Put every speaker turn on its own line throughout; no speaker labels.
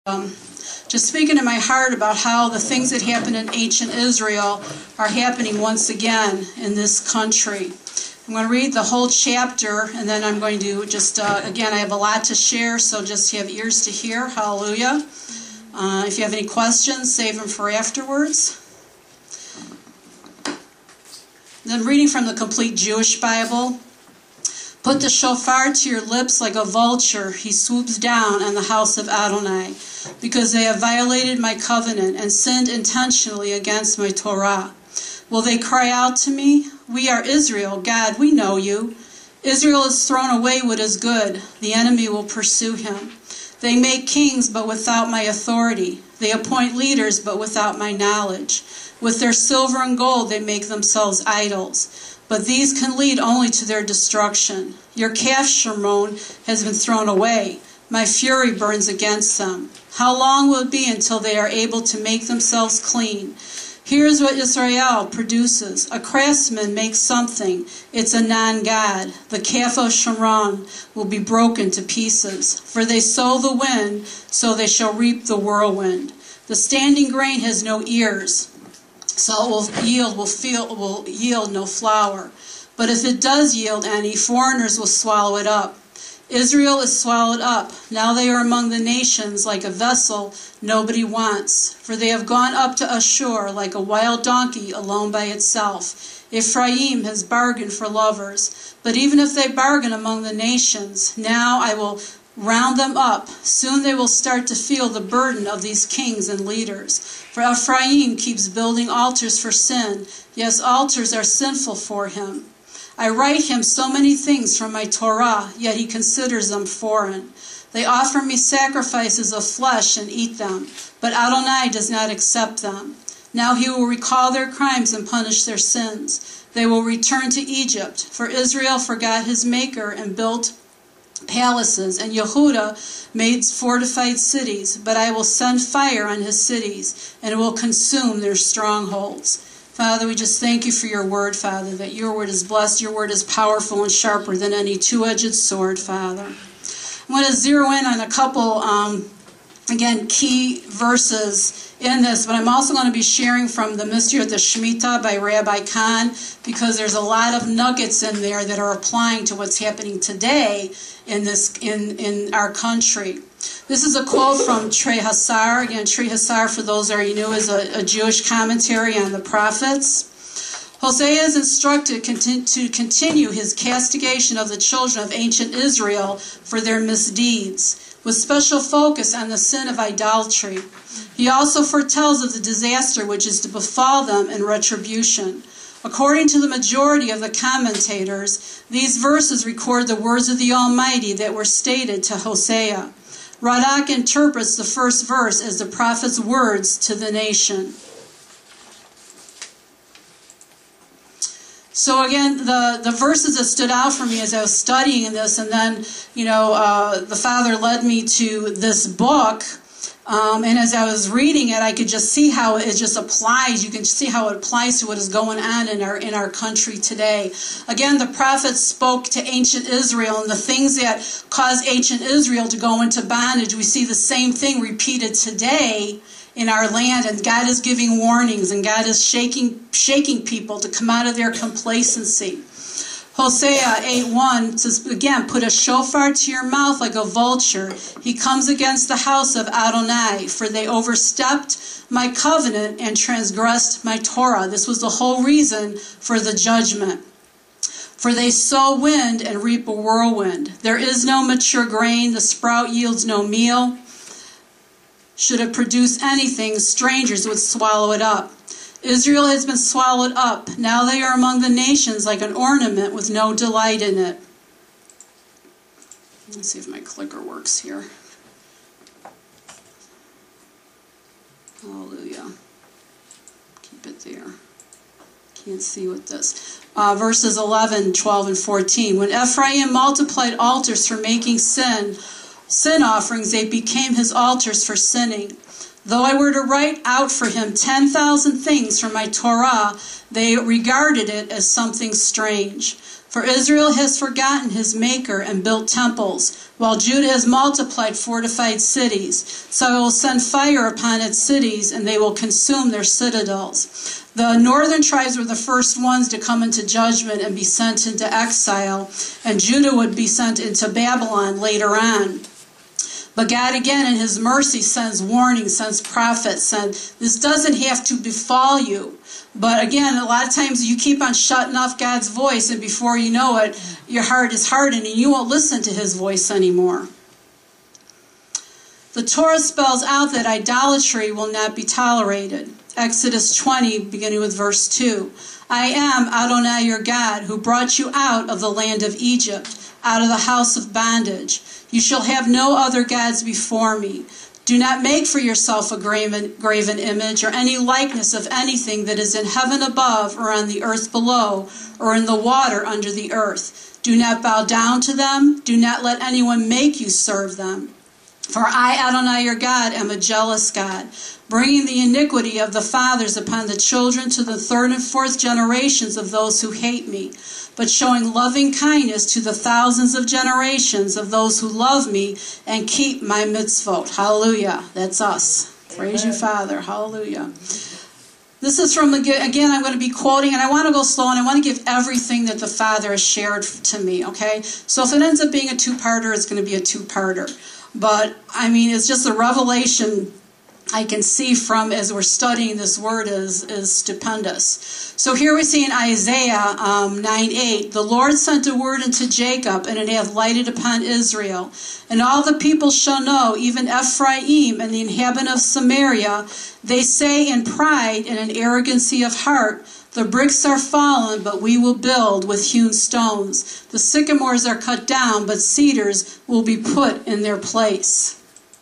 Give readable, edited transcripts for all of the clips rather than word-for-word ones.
just speaking to my heart about how the things that happened in ancient Israel are happening once again in this country. I'm going to read the whole chapter, and then I'm going to just, again, I have a lot to share, so just have ears to hear. Hallelujah. If you have any questions, save them for afterwards. Then reading from the Complete Jewish Bible. Put the shofar to your lips like a vulture. He swoops down on the house of Adonai, because they have violated my covenant and sinned intentionally against my Torah. Will they cry out to me? We are Israel. God, we know you. Israel has thrown away what is good. The enemy will pursue him. They make kings, but without my authority. They appoint leaders, but without my knowledge. With their silver and gold, they make themselves idols. But these can lead only to their destruction. Your calf, Shimron, has been thrown away. My fury burns against them. How long will it be until they are able to make themselves clean? Here's what Israel produces. A craftsman makes something. It's a non-God. The calf of Shimron will be broken to pieces. For they sow the wind, so they shall reap the whirlwind. The standing grain has no ears, so it will yield no flour. But if it does yield any, foreigners will swallow it up. Israel is swallowed up. Now they are among the nations like a vessel nobody wants. For they have gone up to Ashur like a wild donkey alone by itself. Ephraim has bargained for lovers. But even if they bargain among the nations, now I will round them up. Soon they will start to feel the burden of these kings and leaders. For Ephraim keeps building altars for sin. Yes, altars are sinful for him. I write him so many things from my Torah, yet he considers them foreign. They offer me sacrifices of flesh and eat them, but Adonai does not accept them. Now he will recall their crimes and punish their sins. They will return to Egypt, for Israel forgot his maker and built palaces, and Yehuda made fortified cities, but I will send fire on his cities, and it will consume their strongholds. Father, we just thank you for your word, Father, that your word is blessed, your word is powerful and sharper than any two-edged sword, Father. I'm going to zero in on a couple, again, key verses in this, but I'm also going to be sharing from the Mystery of the Shemitah by Rabbi Kahn, because there's a lot of nuggets in there that are applying to what's happening today in our country. This is a quote from Trei Hassar. Again, Trei Hassar, for those that are new, is a Jewish commentary on the prophets. Hosea is instructed to continue his castigation of the children of ancient Israel for their misdeeds, with special focus on the sin of idolatry. He also foretells of the disaster which is to befall them in retribution. According to the majority of the commentators, these verses record the words of the Almighty that were stated to Hosea. Radak interprets the first verse as the prophet's words to the nation. So again, the verses that stood out for me as I was studying this, and then, the Father led me to this book, and as I was reading it, I could just see how it just applies. You can see how it applies to what is going on in our country today. Again, the prophets spoke to ancient Israel, and the things that caused ancient Israel to go into bondage, we see the same thing repeated today in our land, and God is giving warnings, and God is shaking people to come out of their complacency. Hosea 8:1 says, again, put a shofar to your mouth like a vulture. He comes against the house of Adonai, for they overstepped my covenant and transgressed my Torah. This was the whole reason for the judgment. For they sow wind and reap a whirlwind. There is no mature grain, the sprout yields no meal. Should it produce anything, strangers would swallow it up. Israel has been swallowed up. Now they are among the nations like an ornament with no delight in it. Let's see if my clicker works here. Hallelujah. Keep it there. Can't see with this. Verses 11, 12, and 14. When Ephraim multiplied altars for making sin offerings, they became his altars for sinning. Though I were to write out for him 10,000 things from my Torah, they regarded it as something strange. For Israel has forgotten his maker and built temples, while Judah has multiplied fortified cities. So I will send fire upon its cities, and they will consume their citadels. The northern tribes were the first ones to come into judgment and be sent into exile, and Judah would be sent into Babylon later on. But God, again, in his mercy, sends warnings, sends prophets, says, this doesn't have to befall you. But again, a lot of times you keep on shutting off God's voice, and before you know it, your heart is hardened, and you won't listen to his voice anymore. The Torah spells out that idolatry will not be tolerated. Exodus 20, beginning with verse 2. I am Adonai your God, who brought you out of the land of Egypt, out of the house of bondage. You shall have no other gods before me. Do not make for yourself a graven image or any likeness of anything that is in heaven above or on the earth below or in the water under the earth. Do not bow down to them. Do not let anyone make you serve them. For I, Adonai your God, am a jealous God, bringing the iniquity of the fathers upon the children to the third and fourth generations of those who hate me, but showing loving kindness to the thousands of generations of those who love me and keep my mitzvot. Hallelujah. That's us. Praise you, Father. Hallelujah. This is from, again, I'm going to be quoting, and I want to go slow, and I want to give everything that the Father has shared to me, okay? So if it ends up being a two-parter, it's going to be a two-parter. But, I mean, it's just a revelation I can see from as we're studying this word is stupendous. So here we see in Isaiah 9:8, the Lord sent a word unto Jacob, and it hath lighted upon Israel. And all the people shall know, even Ephraim and the inhabitant of Samaria, they say in pride and in arrogancy of heart, the bricks are fallen, but we will build with hewn stones. The sycamores are cut down, but cedars will be put in their place.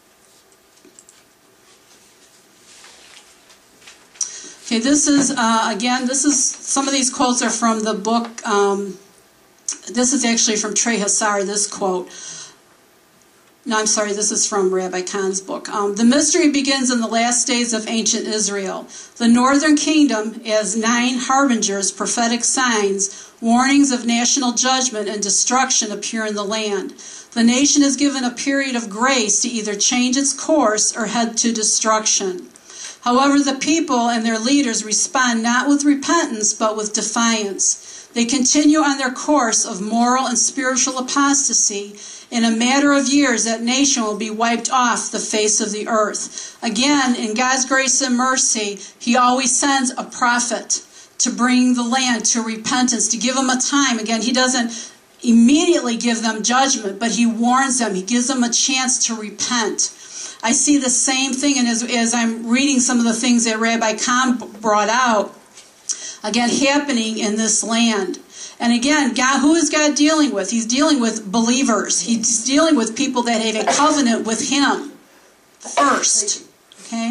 Okay, this is, again, some of these quotes are from the book, this is actually from Trey Hassar, this quote. No, I'm sorry, this is from Rabbi Kahn's book. The mystery begins in the last days of ancient Israel. The northern kingdom, as 9 harbingers, prophetic signs, warnings of national judgment and destruction appear in the land. The nation is given a period of grace to either change its course or head to destruction. However, the people and their leaders respond not with repentance, but with defiance. They continue on their course of moral and spiritual apostasy. In a matter of years, that nation will be wiped off the face of the earth. Again, in God's grace and mercy, he always sends a prophet to bring the land to repentance, to give them a time. Again, he doesn't immediately give them judgment, but he warns them. He gives them a chance to repent. I see the same thing, and as I'm reading some of the things that Rabbi Kahn brought out, again, happening in this land. And again, God, who is God dealing with? He's dealing with believers. He's dealing with people that have a covenant with him first. Okay?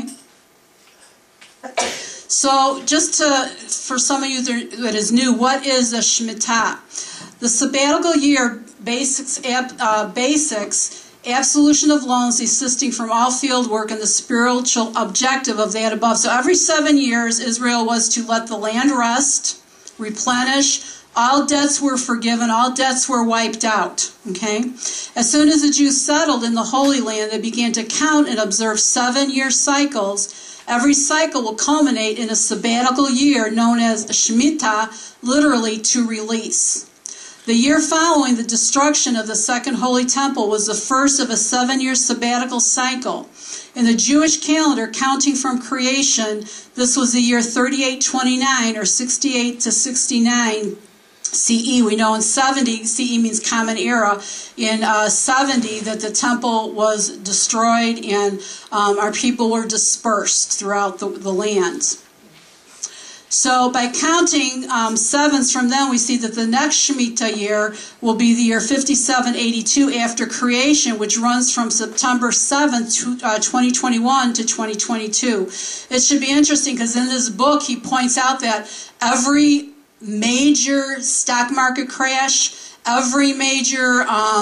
So just for some of you that is new, what is a Shemitah? The sabbatical year basics, absolution of loans, desisting from all field work, and the spiritual objective of that above. So every 7 years, Israel was to let the land rest, replenish. All debts were forgiven. All debts were wiped out. Okay? As soon as the Jews settled in the Holy Land, they began to count and observe 7-year cycles. Every cycle will culminate in a sabbatical year known as Shemitah, literally to release. The year following the destruction of the Second Holy Temple was the first of a 7-year sabbatical cycle. In the Jewish calendar, counting from creation, this was the year 3829 or 68 to 69 CE. We know in 70, CE means Common Era. In 70, that the temple was destroyed and our people were dispersed throughout the land. So by counting sevens from them, we see that the next Shemitah year will be the year 5782 after creation, which runs from September 7th, 2021 to 2022. It should be interesting because in this book he points out that every major stock market crash, every major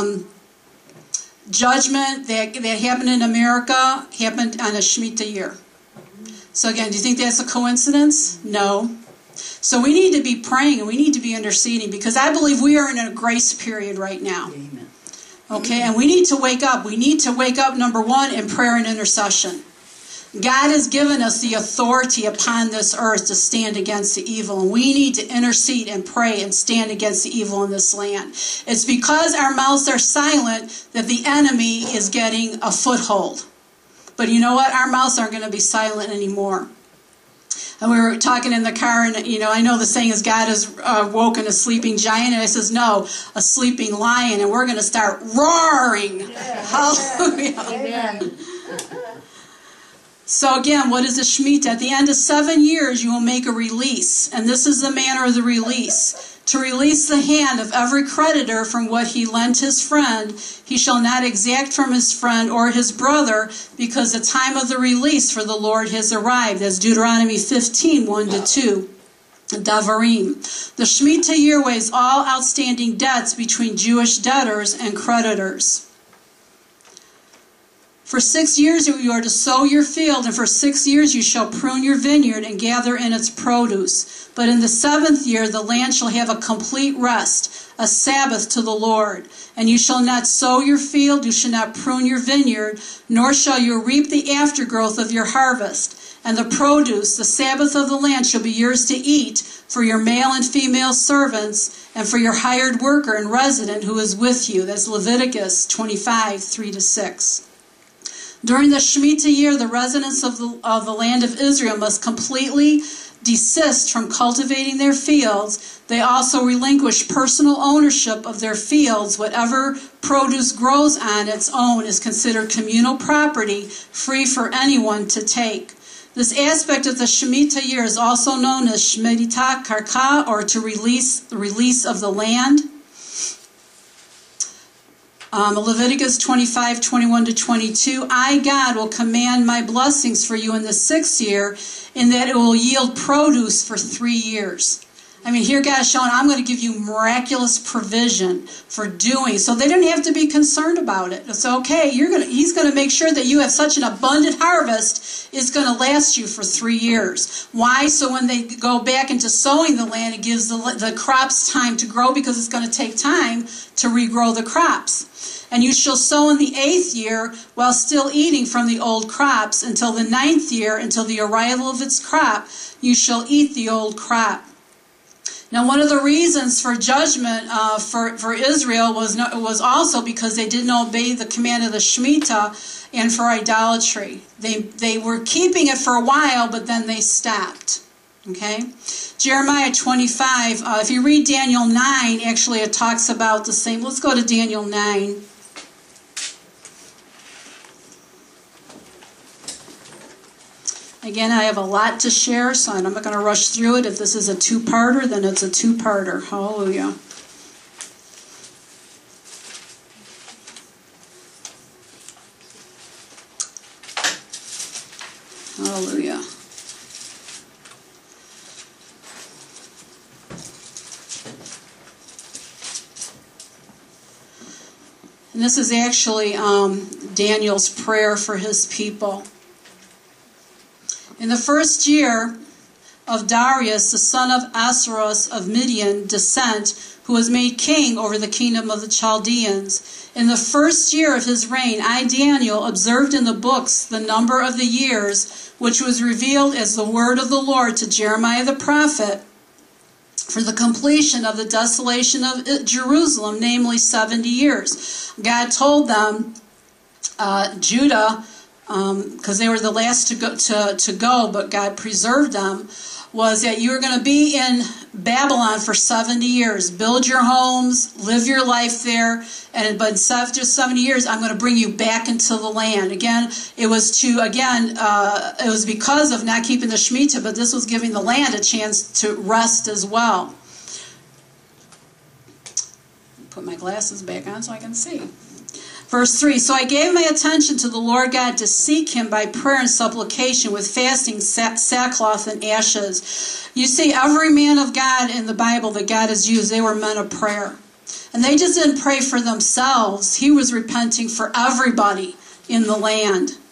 judgment that happened in America happened on a Shemitah year. So again, do you think that's a coincidence? No. So we need to be praying and we need to be interceding, because I believe we are in a grace period right now.
Amen.
Okay, and we need to wake up. We need to wake up, number one, in prayer and intercession. God has given us the authority upon this earth to stand against the evil, and we need to intercede and pray and stand against the evil in this land. It's because our mouths are silent that the enemy is getting a foothold. But you know what? Our mouths aren't going to be silent anymore. And we were talking in the car, and I know the saying is God has woken a sleeping giant, and I says, no, a sleeping lion, and we're going to start roaring. Yeah. Hallelujah.
Amen.
So again, what is a Shemitah? At the end of 7 years, you will make a release. And this is the manner of the release. To release the hand of every creditor from what he lent his friend, he shall not exact from his friend or his brother, because the time of the release for the Lord has arrived. That's Deuteronomy 15, 1-2. Davarim. The Shemitah year weighs all outstanding debts between Jewish debtors and creditors. For 6 years you are to sow your field, and for 6 years you shall prune your vineyard and gather in its produce. But in the 7th year the land shall have a complete rest, a Sabbath to the Lord. And you shall not sow your field, you shall not prune your vineyard, nor shall you reap the aftergrowth of your harvest. And the produce, the Sabbath of the land, shall be yours to eat for your male and female servants, and for your hired worker and resident who is with you. That's Leviticus 25, 3-6. During the Shemitah year, the residents of the land of Israel must completely desist from cultivating their fields. They also relinquish personal ownership of their fields. Whatever produce grows on its own is considered communal property, free for anyone to take. This aspect of the Shemitah year is also known as Shemitah Karka, or to the release of the land. Leviticus 25, 21-22, I, God, will command my blessings for you in the 6th year, in that it will yield produce for 3 years. I mean, here God is showing, I'm going to give you miraculous provision for doing. So they didn't have to be concerned about it. It's okay. He's going to make sure that you have such an abundant harvest, it's going to last you for 3 years. Why? So when they go back into sowing the land, it gives the crops time to grow, because it's going to take time to regrow the crops. And you shall sow in the 8th year while still eating from the old crops, until the 9th year, until the arrival of its crop, you shall eat the old crop. Now, one of the reasons for judgment for Israel was also because they didn't obey the command of the Shemitah, and for idolatry. They were keeping it for a while, but then they stopped. Okay? Jeremiah 25, if you read Daniel 9, actually it talks about the same. Let's go to Daniel 9. Again, I have a lot to share, so I'm not going to rush through it. If this is a two-parter, then it's a two-parter. Hallelujah. Hallelujah. And this is actually Daniel's prayer for his people. In the 1st year of Darius, the son of Ahasuerus of Midian descent, who was made king over the kingdom of the Chaldeans, in the 1st year of his reign, I, Daniel, observed in the books the number of the years, which was revealed as the word of the Lord to Jeremiah the prophet, for the completion of the desolation of Jerusalem, namely 70 years. God told them, Judah, because they were the last to go, but God preserved them, was that you were going to be in Babylon for 70 years. Build your homes, live your life there, but after 70 years, I'm going to bring you back into the land. Again, it was because of not keeping the Shemitah, but this was giving the land a chance to rest as well. Put my glasses back on so I can see. Verse 3, so I gave my attention to the Lord God to seek him by prayer and supplication with fasting, sackcloth, and ashes. You see, every man of God in the Bible that God has used, they were men of prayer. And they just didn't pray for themselves. He was repenting for everybody in the land.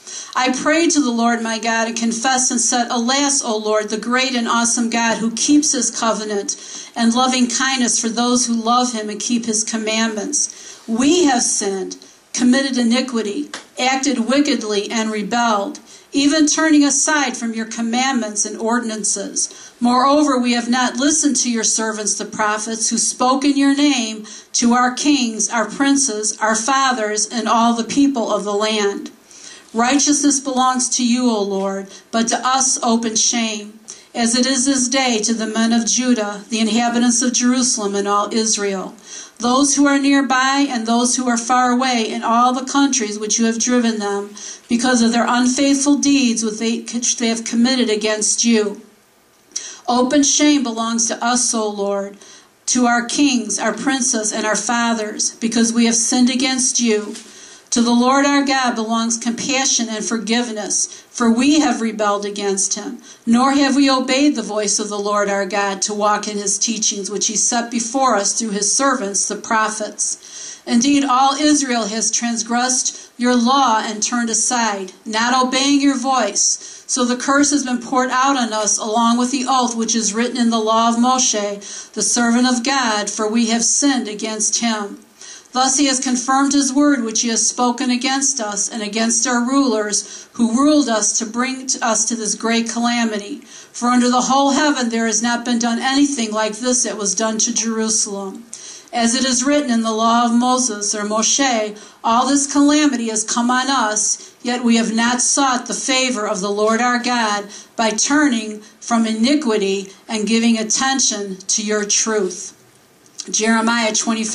I prayed to the Lord my God and confessed and said, Alas, O Lord, the great and awesome God who keeps his covenant and loving kindness for those who love him and keep his commandments. We have sinned, committed iniquity, acted wickedly, and rebelled, even turning aside from your commandments and ordinances. Moreover, we have not listened to your servants the prophets, who spoke in your name to our kings, our princes, our fathers, and all the people of the land. Righteousness belongs to you, O Lord, but to us open shame, as it is this day to the men of Judah, the inhabitants of Jerusalem, and all Israel, those who are nearby and those who are far away in all the countries which you have driven them, because of their unfaithful deeds which they have committed against you. Open shame belongs to us, O Lord, to our kings, our princes, and our fathers, because we have sinned against you. To the Lord our God belongs compassion and forgiveness, for we have rebelled against him, nor have we obeyed the voice of the Lord our God to walk in his teachings, which he set before us through his servants, the prophets. Indeed, all Israel has transgressed your law and turned aside, not obeying your voice. So the curse has been poured out on us, along with the oath which is written in the law of Moshe, the servant of God, for we have sinned against him. Thus he has confirmed his word which he has spoken against us and against our rulers who ruled us to bring us to this great calamity. For under the whole heaven there has not been done anything like this that was done to Jerusalem. As it is written in the law of Moses or Moshe, all this calamity has come on us, yet we have not sought the favor of the Lord our God by turning from iniquity and giving attention to your truth. Jeremiah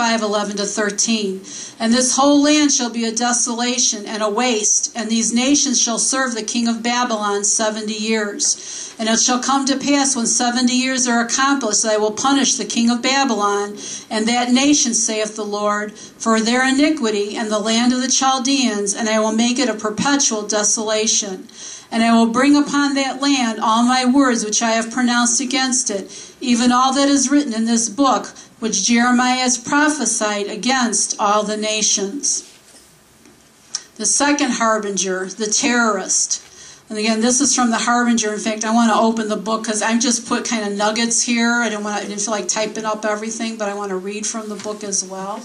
25:11-13. And this whole land shall be a desolation and a waste, and these nations shall serve the king of Babylon 70 years. And it shall come to pass when 70 years are accomplished that I will punish the king of Babylon and that nation, saith the Lord, for their iniquity and the land of the Chaldeans, and I will make it a perpetual desolation. And I will bring upon that land all my words which I have pronounced against it, even all that is written in this book, which Jeremiah has prophesied against all the nations. The second harbinger, the terrorist. And again, this is from the Harbinger. In fact, I want to open the book because I've just put kind of nuggets here. I didn't feel like typing up everything, but I want to read from the book as well.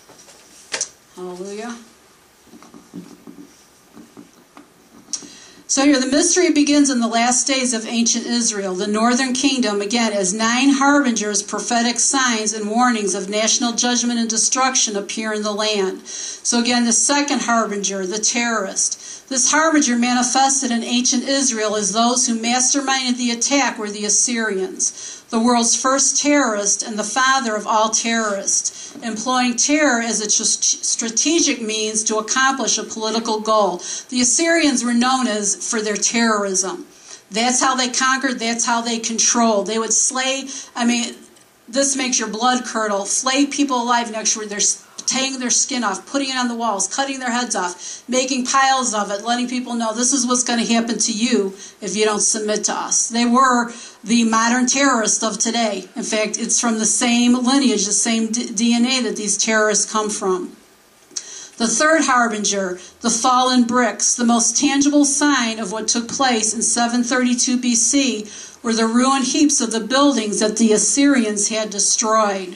Hallelujah. So here, the mystery begins in the last days of ancient Israel. The northern kingdom, again, as 9 harbingers, prophetic signs and warnings of national judgment and destruction appear in the land. So again, the second harbinger, the terrorist. This harbinger manifested in ancient Israel as those who masterminded the attack were the Assyrians, the world's first terrorist and the father of all terrorists, employing terror as a strategic means to accomplish a political goal. The Assyrians were known for their terrorism. That's how they conquered, that's how they controlled. They would slay, this makes your blood curdle, flay people alive next to they're taking their skin off, putting it on the walls, cutting their heads off, making piles of it, letting people know this is what's going to happen to you if you don't submit to us. They were the modern terrorists of today. In fact, it's from the same lineage, the same DNA that these terrorists come from. The third harbinger, the fallen bricks, the most tangible sign of what took place in 732 BC were the ruined heaps of the buildings that the Assyrians had destroyed.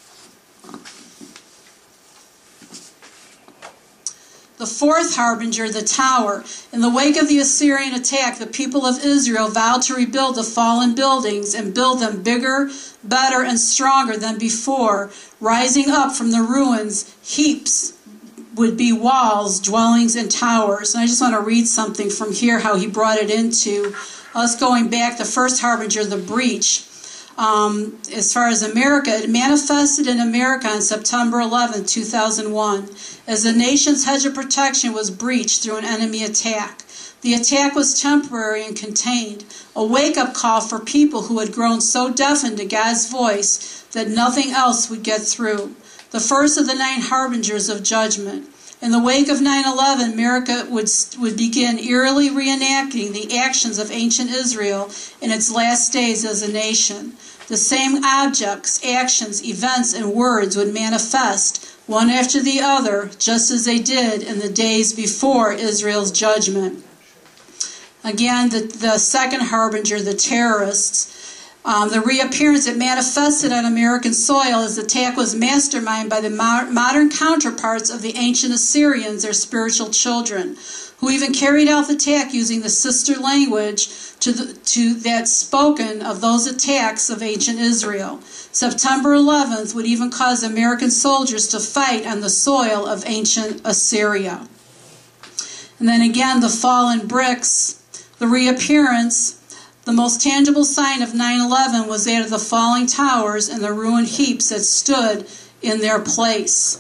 The fourth harbinger, the tower. In the wake of the Assyrian attack, the people of Israel vowed to rebuild the fallen buildings and build them bigger, better, and stronger than before. Rising up from the ruins, heaps would be walls, dwellings, and towers. And I just want to read something from here, how he brought it into us going back. The first harbinger, the breach. As far as America, it manifested in America on September 11, 2001, as the nation's hedge of protection was breached through an enemy attack. The attack was temporary and contained, a wake-up call for people who had grown so deafened to God's voice that nothing else would get through. The first of the 9 harbingers of judgment. In the wake of 9/11, America would begin eerily reenacting the actions of ancient Israel in its last days as a nation. The same objects, actions, events, and words would manifest one after the other, just as they did in the days before Israel's judgment. Again, the second harbinger, the terrorists, the reappearance that manifested on American soil as the attack was masterminded by the modern counterparts of the ancient Assyrians, their spiritual children, who even carried out the attack using the sister language to that spoken of those attacks of ancient Israel. September 11th would even cause American soldiers to fight on the soil of ancient Assyria. And then again, the fallen bricks, the reappearance. The most tangible sign of 9/11 was that of the falling towers and the ruined heaps that stood in their place.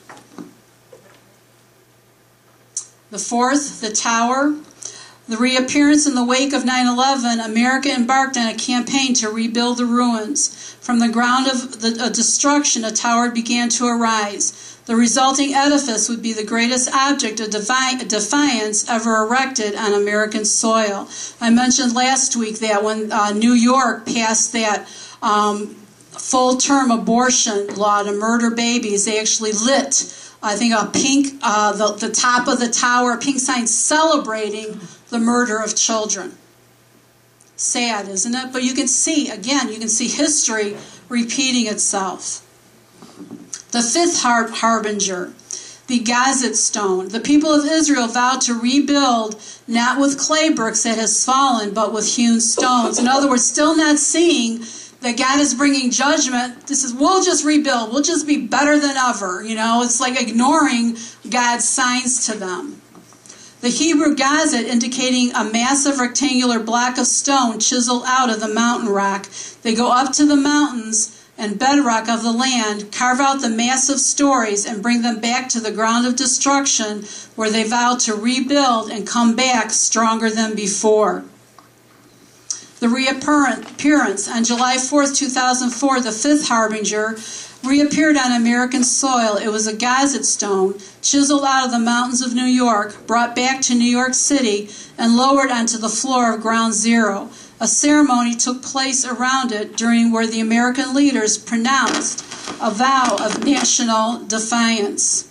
The fourth, the tower. The reappearance in the wake of 9/11, America embarked on a campaign to rebuild the ruins. From the ground of destruction, a tower began to arise. The resulting edifice would be the greatest object of defiance ever erected on American soil. I mentioned last week that when New York passed that full-term abortion law to murder babies, they actually lit, I think, a pink, the top of the tower, a pink sign celebrating the murder of children. Sad, isn't it? But you can see, again, you can see history repeating itself. The fifth harbinger, the Gazet stone. The people of Israel vowed to rebuild not with clay bricks that has fallen, but with hewn stones. In other words, still not seeing that God is bringing judgment. This is, we'll just rebuild. We'll just be better than ever. You know, it's like ignoring God's signs to them. The Hebrew Gazet, indicating a massive rectangular block of stone chiseled out of the mountain rock. They go up to the mountains and bedrock of the land, carve out the massive stories, and bring them back to the ground of destruction, where they vow to rebuild and come back stronger than before. The reappearance on July 4th, 2004, the fifth harbinger reappeared on American soil. It was a Gazet stone, chiseled out of the mountains of New York, brought back to New York City, and lowered onto the floor of Ground Zero. A ceremony took place around it during where the American leaders pronounced a vow of national defiance.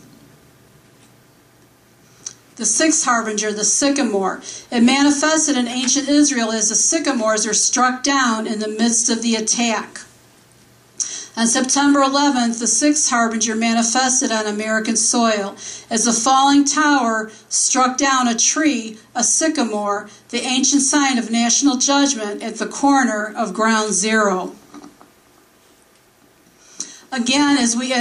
The sixth harbinger, the sycamore. It manifested in ancient Israel as the sycamores are struck down in the midst of the attack. On September 11th, the sixth harbinger manifested on American soil as the falling tower struck down a tree, a sycamore, the ancient sign of national judgment at the corner of Ground Zero. Again,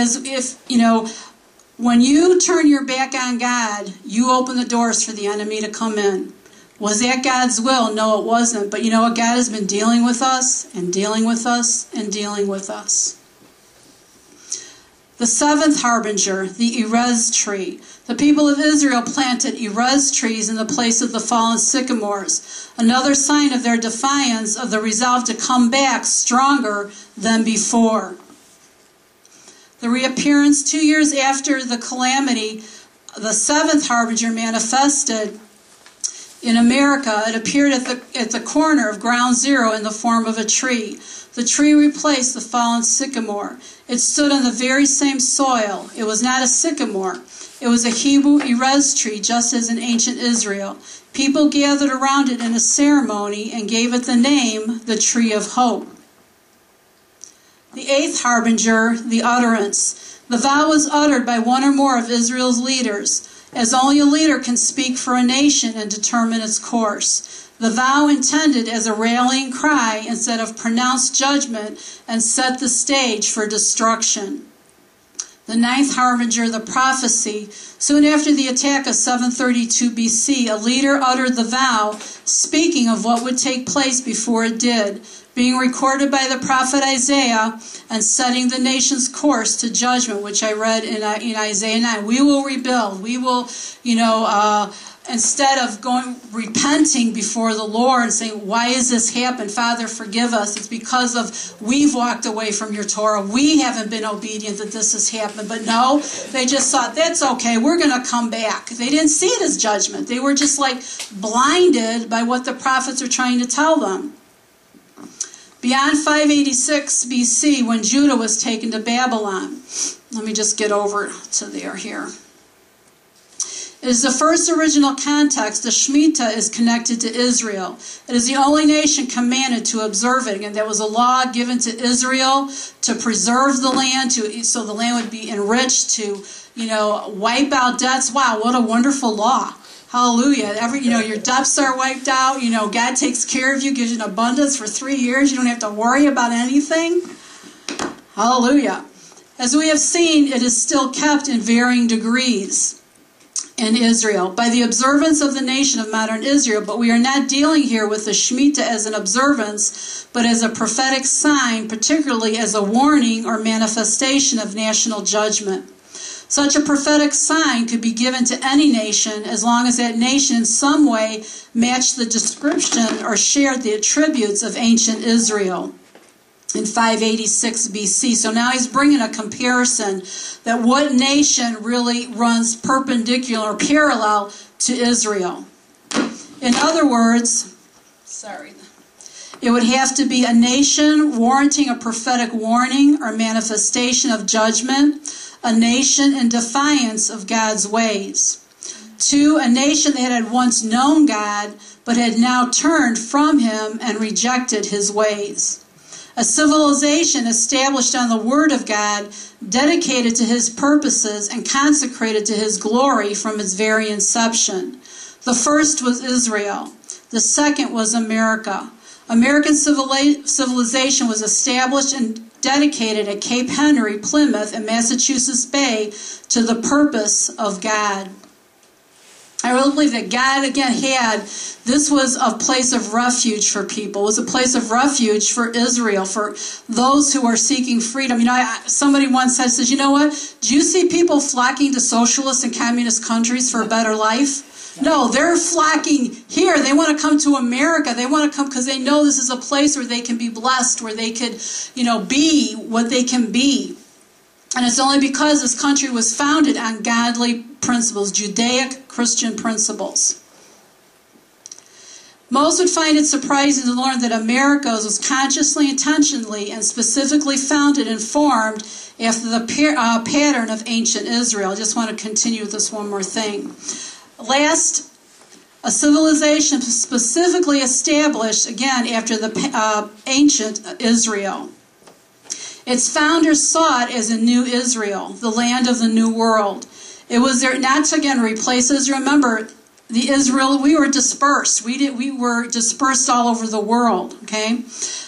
when you turn your back on God, you open the doors for the enemy to come in. Was that God's will? No, it wasn't. But you know what? God has been dealing with us and dealing with us and dealing with us. The seventh harbinger, the Erez tree. The people of Israel planted Erez trees in the place of the fallen sycamores, another sign of their defiance of the resolve to come back stronger than before. The reappearance 2 years after the calamity, the seventh harbinger manifested in America. It appeared at the corner of Ground Zero in the form of a tree. The tree replaced the fallen sycamore. It stood on the very same soil. It was not a sycamore. It was a Hebrew Erez tree, just as in ancient Israel. People gathered around it in a ceremony and gave it the name, the Tree of Hope. The eighth harbinger, the utterance. The vow was uttered by one or more of Israel's leaders, as only a leader can speak for a nation and determine its course. The vow intended as a rallying cry instead of pronounced judgment and set the stage for destruction. The ninth harbinger, the prophecy. Soon after the attack of 732 BC, a leader uttered the vow, speaking of what would take place before it did, being recorded by the prophet Isaiah and setting the nation's course to judgment, which I read in Isaiah 9. We will rebuild. We will, instead of repenting before the Lord and saying, why has this happened? Father, forgive us. It's because of we've walked away from your Torah. We haven't been obedient that this has happened. But no, they just thought, that's okay. We're going to come back. They didn't see it as judgment. They were just like blinded by what the prophets are trying to tell them. Beyond 586 BC, when Judah was taken to Babylon. Let me just get over to there here. It is the first original context. The Shemitah is connected to Israel. It is the only nation commanded to observe it. And that was a law given to Israel to preserve the land, so the land would be enriched, to, wipe out debts. Wow, what a wonderful law. Hallelujah. Your debts are wiped out. God takes care of you, gives you an abundance for 3 years. You don't have to worry about anything. Hallelujah. As we have seen, it is still kept in varying degrees in Israel by the observance of the nation of modern Israel. But we are not dealing here with the Shemitah as an observance, but as a prophetic sign, particularly as a warning or manifestation of national judgment. Such a prophetic sign could be given to any nation as long as that nation in some way matched the description or shared the attributes of ancient Israel in 586 BC. So now he's bringing a comparison that what nation really runs perpendicular or parallel to Israel. In other words, it would have to be a nation warranting a prophetic warning or manifestation of judgment, a nation in defiance of God's ways. 2, a nation that had once known God but had now turned from him and rejected his ways. A civilization established on the Word of God, dedicated to his purposes and consecrated to his glory from its very inception. The first was Israel. The second was America. American civilization was established and dedicated at Cape Henry, Plymouth, and Massachusetts Bay to the purpose of God. I really believe that God, again, this was a place of refuge for people. It was a place of refuge for Israel, for those who are seeking freedom. Somebody once says, you know what? Do you see people flocking to socialist and communist countries for a better life? No, they're flocking here. They want to come to America. They want to come because they know this is a place where they can be blessed, where they could, be what they can be. And it's only because this country was founded on godly principles, Judaic Christian principles. Most would find it surprising to learn that America was consciously, intentionally, and specifically founded and formed after the pattern of ancient Israel. I just want to continue with this one more thing. Last, a civilization specifically established, again, after the ancient Israel. Its founders saw it as a new Israel, the land of the new world. It was there not to again replace Israel. Remember, the Israel, we were dispersed. We were dispersed all over the world, okay?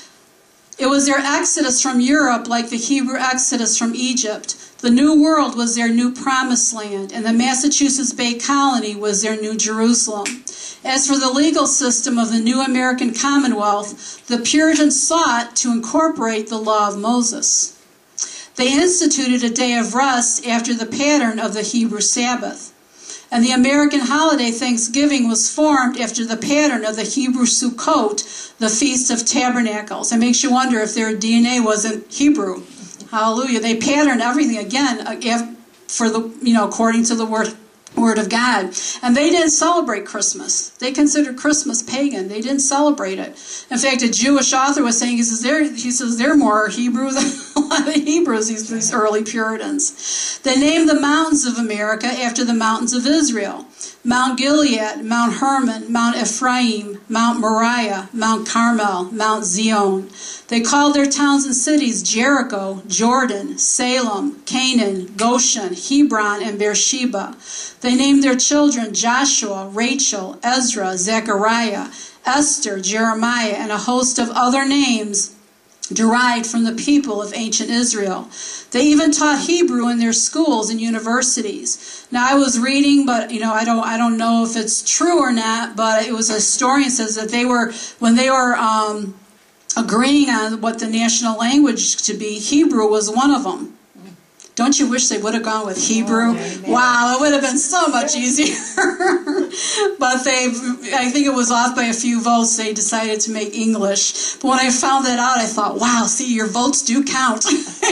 It was their exodus from Europe, like the Hebrew exodus from Egypt. The New World was their new promised land, and the Massachusetts Bay Colony was their new Jerusalem. As for the legal system of the new American Commonwealth, the Puritans sought to incorporate the law of Moses. They instituted a day of rest after the pattern of the Hebrew Sabbath. And the American holiday Thanksgiving was formed after the pattern of the Hebrew Sukkot, the Feast of Tabernacles. It makes you wonder if their DNA wasn't Hebrew. Hallelujah. They patterned everything again for according to the Word of God. And they didn't celebrate Christmas. They considered Christmas pagan. They didn't celebrate it. In fact, a Jewish author was saying, he says they're more Hebrew than a lot of the Hebrews, these early Puritans. They named the mountains of America after the mountains of Israel. Mount Gilead, Mount Hermon, Mount Ephraim, Mount Moriah, Mount Carmel, Mount Zion. They called their towns and cities Jericho, Jordan, Salem, Canaan, Goshen, Hebron, and Beersheba. They named their children Joshua, Rachel, Ezra, Zechariah, Esther, Jeremiah, and a host of other names derived from the people of ancient Israel. They even taught Hebrew in their schools and universities. Now I was reading, but I don't know if it's true or not, but it was a historian says that when they were agreeing on what the national language to be, Hebrew was one of them. Don't you wish they would have gone with Hebrew? Wow, it would have been so much easier. But I think it was off by a few votes. They decided to make English. But when I found that out, I thought, wow, see, your votes do count.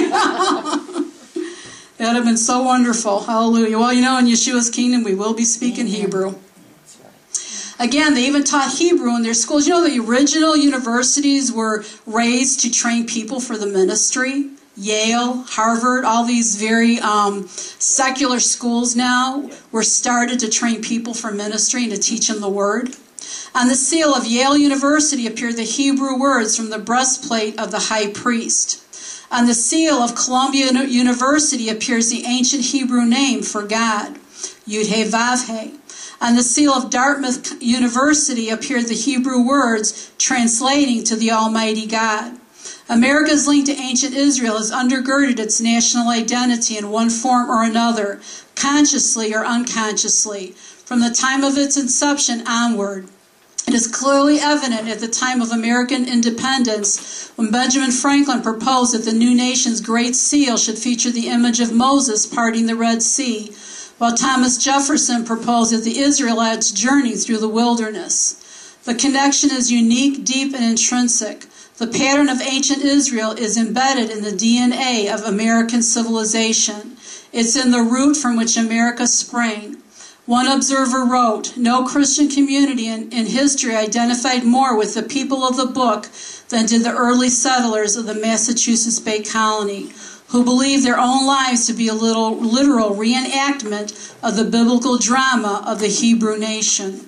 That would have been so wonderful. Hallelujah. Well, in Yeshua's kingdom, we will be speaking Hebrew. Again, they even taught Hebrew in their schools. The original universities were raised to train people for the ministry. Yale, Harvard, all these very secular schools now were started to train people for ministry and to teach them the Word. On the seal of Yale University appeared the Hebrew words from the breastplate of the high priest. On the seal of Columbia University appears the ancient Hebrew name for God, Yud-He-Vav-He. On the seal of Dartmouth University appeared the Hebrew words translating to the Almighty God. America's link to ancient Israel has undergirded its national identity in one form or another, consciously or unconsciously, from the time of its inception onward. It is clearly evident at the time of American independence when Benjamin Franklin proposed that the new nation's great seal should feature the image of Moses parting the Red Sea, while Thomas Jefferson proposed that the Israelites journey through the wilderness. The connection is unique, deep, and intrinsic. The pattern of ancient Israel is embedded in the DNA of American civilization. It's in the root from which America sprang. One observer wrote, "No Christian community in history identified more with the people of the book than did the early settlers of the Massachusetts Bay Colony, who believed their own lives to be a literal reenactment of the biblical drama of the Hebrew nation."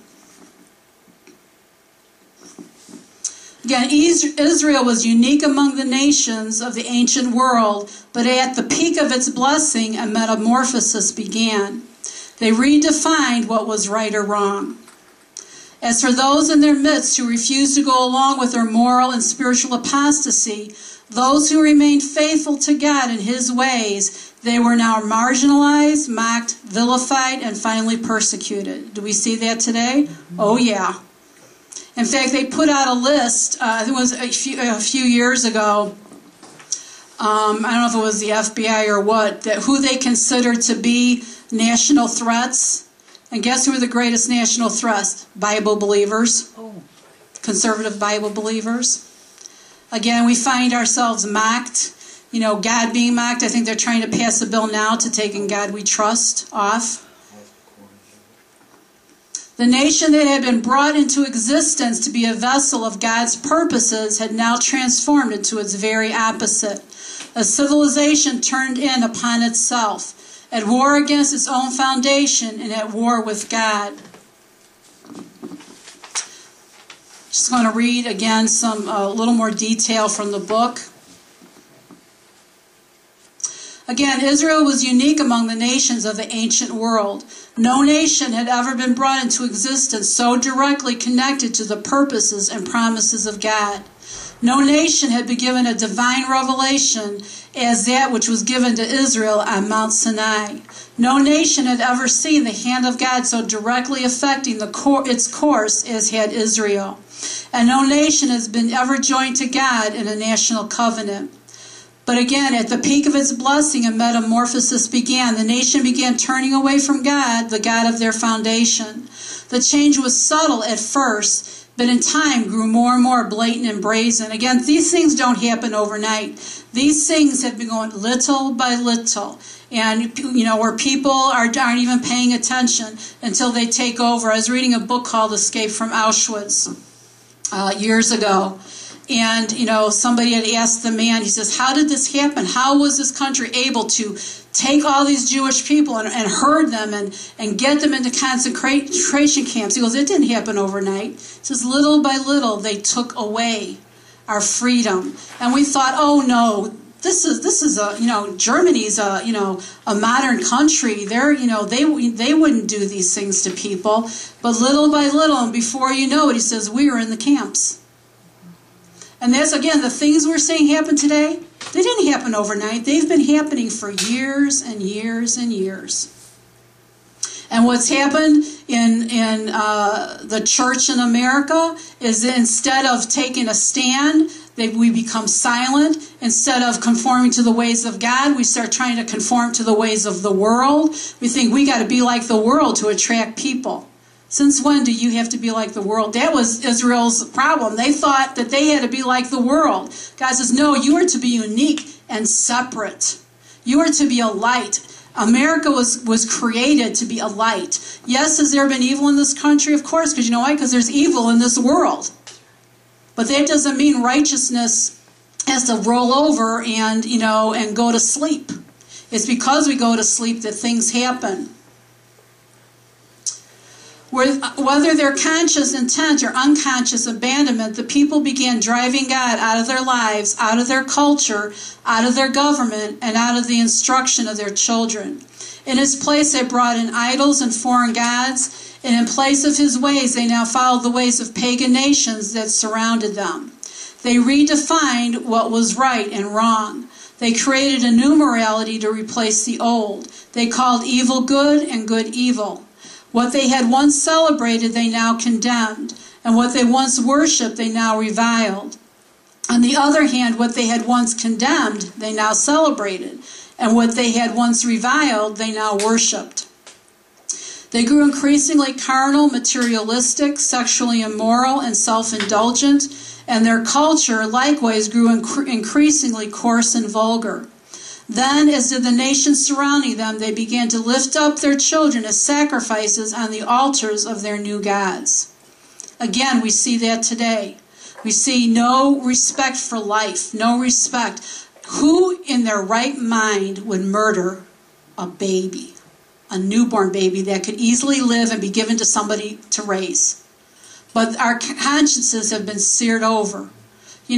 Again, Israel was unique among the nations of the ancient world, but at the peak of its blessing, a metamorphosis began. They redefined what was right or wrong. As for those in their midst who refused to go along with their moral and spiritual apostasy, those who remained faithful to God and His ways, they were now marginalized, mocked, vilified, and finally persecuted. Do we see that today? Oh, yeah. In fact, they put out a list, I think it was a few years ago, I don't know if it was the FBI or what, that who they considered to be national threats. And guess who are the greatest national threats? Bible believers. Conservative Bible believers. Again, we find ourselves mocked. God being mocked. I think they're trying to pass a bill now to take "In God We Trust" off. The nation that had been brought into existence to be a vessel of God's purposes had now transformed into its very opposite. A civilization turned in upon itself, at war against its own foundation and at war with God. Just going to read again some little more detail from the book. Again, Israel was unique among the nations of the ancient world. No nation had ever been brought into existence so directly connected to the purposes and promises of God. No nation had been given a divine revelation as that which was given to Israel on Mount Sinai. No nation had ever seen the hand of God so directly affecting its course as had Israel. And no nation has been ever joined to God in a national covenant. But again, at the peak of its blessing, a metamorphosis began. The nation began turning away from God, the God of their foundation. The change was subtle at first, but in time grew more and more blatant and brazen. Again, these things don't happen overnight. These things have been going little by little. And, where people aren't even paying attention until they take over. I was reading a book called Escape from Auschwitz years ago. And, somebody had asked the man, he says, how did this happen? How was this country able to take all these Jewish people and herd them and get them into concentration camps? He goes, it didn't happen overnight. He says, little by little, they took away our freedom. And we thought, oh, no, this is Germany's a modern country. They wouldn't do these things to people. But little by little, and before you know it, he says, we were in the camps. And that's, again, the things we're seeing happen today, they didn't happen overnight. They've been happening for years and years and years. And what's happened in the church in America is that instead of taking a stand, we become silent. Instead of conforming to the ways of God, we start trying to conform to the ways of the world. We think we got to be like the world to attract people. Since when do you have to be like the world? That was Israel's problem. They thought that they had to be like the world. God says, no, you are to be unique and separate. You are to be a light. America was created to be a light. Yes, has there been evil in this country? Of course, because you know why? Because there's evil in this world. But that doesn't mean righteousness has to roll over and, and go to sleep. It's because we go to sleep that things happen. Whether their conscious intent or unconscious abandonment, the people began driving God out of their lives, out of their culture, out of their government, and out of the instruction of their children. In his place they brought in idols and foreign gods, and in place of his ways they now followed the ways of pagan nations that surrounded them. They redefined what was right and wrong. They created a new morality to replace the old. They called evil good and good evil. What they had once celebrated, they now condemned, and what they once worshipped, they now reviled. On the other hand, what they had once condemned, they now celebrated, and what they had once reviled, they now worshipped. They grew increasingly carnal, materialistic, sexually immoral, and self-indulgent, and their culture likewise grew increasingly coarse and vulgar. Then, as did the nations surrounding them, they began to lift up their children as sacrifices on the altars of their new gods. Again, we see that today. We see no respect for life, no respect. Who in their right mind would murder a baby, a newborn baby that could easily live and be given to somebody to raise? But our consciences have been seared over. You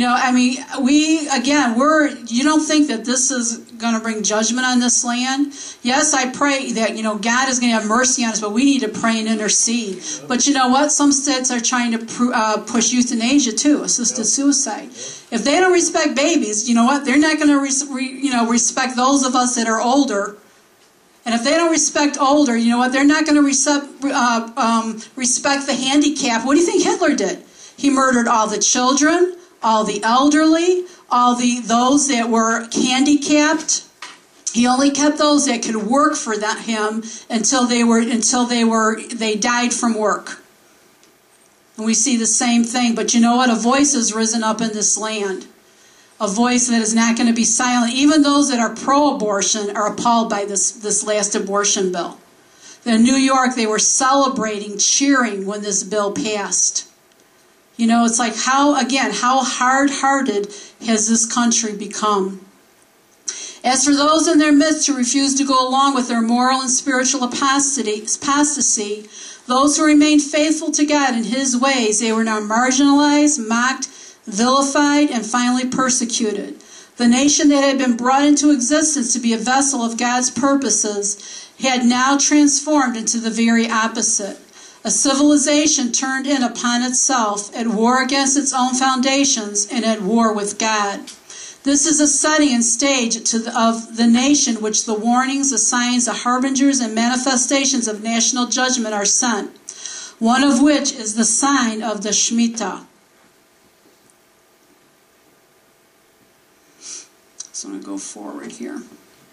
don't think that this is going to bring judgment on this land? Yes, I pray that, God is going to have mercy on us, but we need to pray and intercede. But you know what? Some states are trying to push euthanasia too, assisted suicide. If they don't respect babies, you know what? They're not going to respect those of us that are older. And if they don't respect older, you know what? They're not going to respect the handicapped. What do you think Hitler did? He murdered all the children, all the elderly, those that were handicapped. He only kept those that could work for him until they died from work. And we see the same thing. But you know what? A voice has risen up in this land. A voice that is not going to be silent. Even those that are pro-abortion are appalled by this last abortion bill. In New York, they were celebrating, cheering when this bill passed. It's like how hard-hearted has this country become? As for those in their midst who refuse to go along with their moral and spiritual apostasy, those who remained faithful to God in his ways, they were now marginalized, mocked, vilified, and finally persecuted. The nation that had been brought into existence to be a vessel of God's purposes had now transformed into the very opposite. A civilization turned in upon itself, at war against its own foundations, and at war with God. This is a setting and stage of the nation which the warnings, the signs, the harbingers, and manifestations of national judgment are sent, one of which is the sign of the Shemitah. So I'm going to go forward here.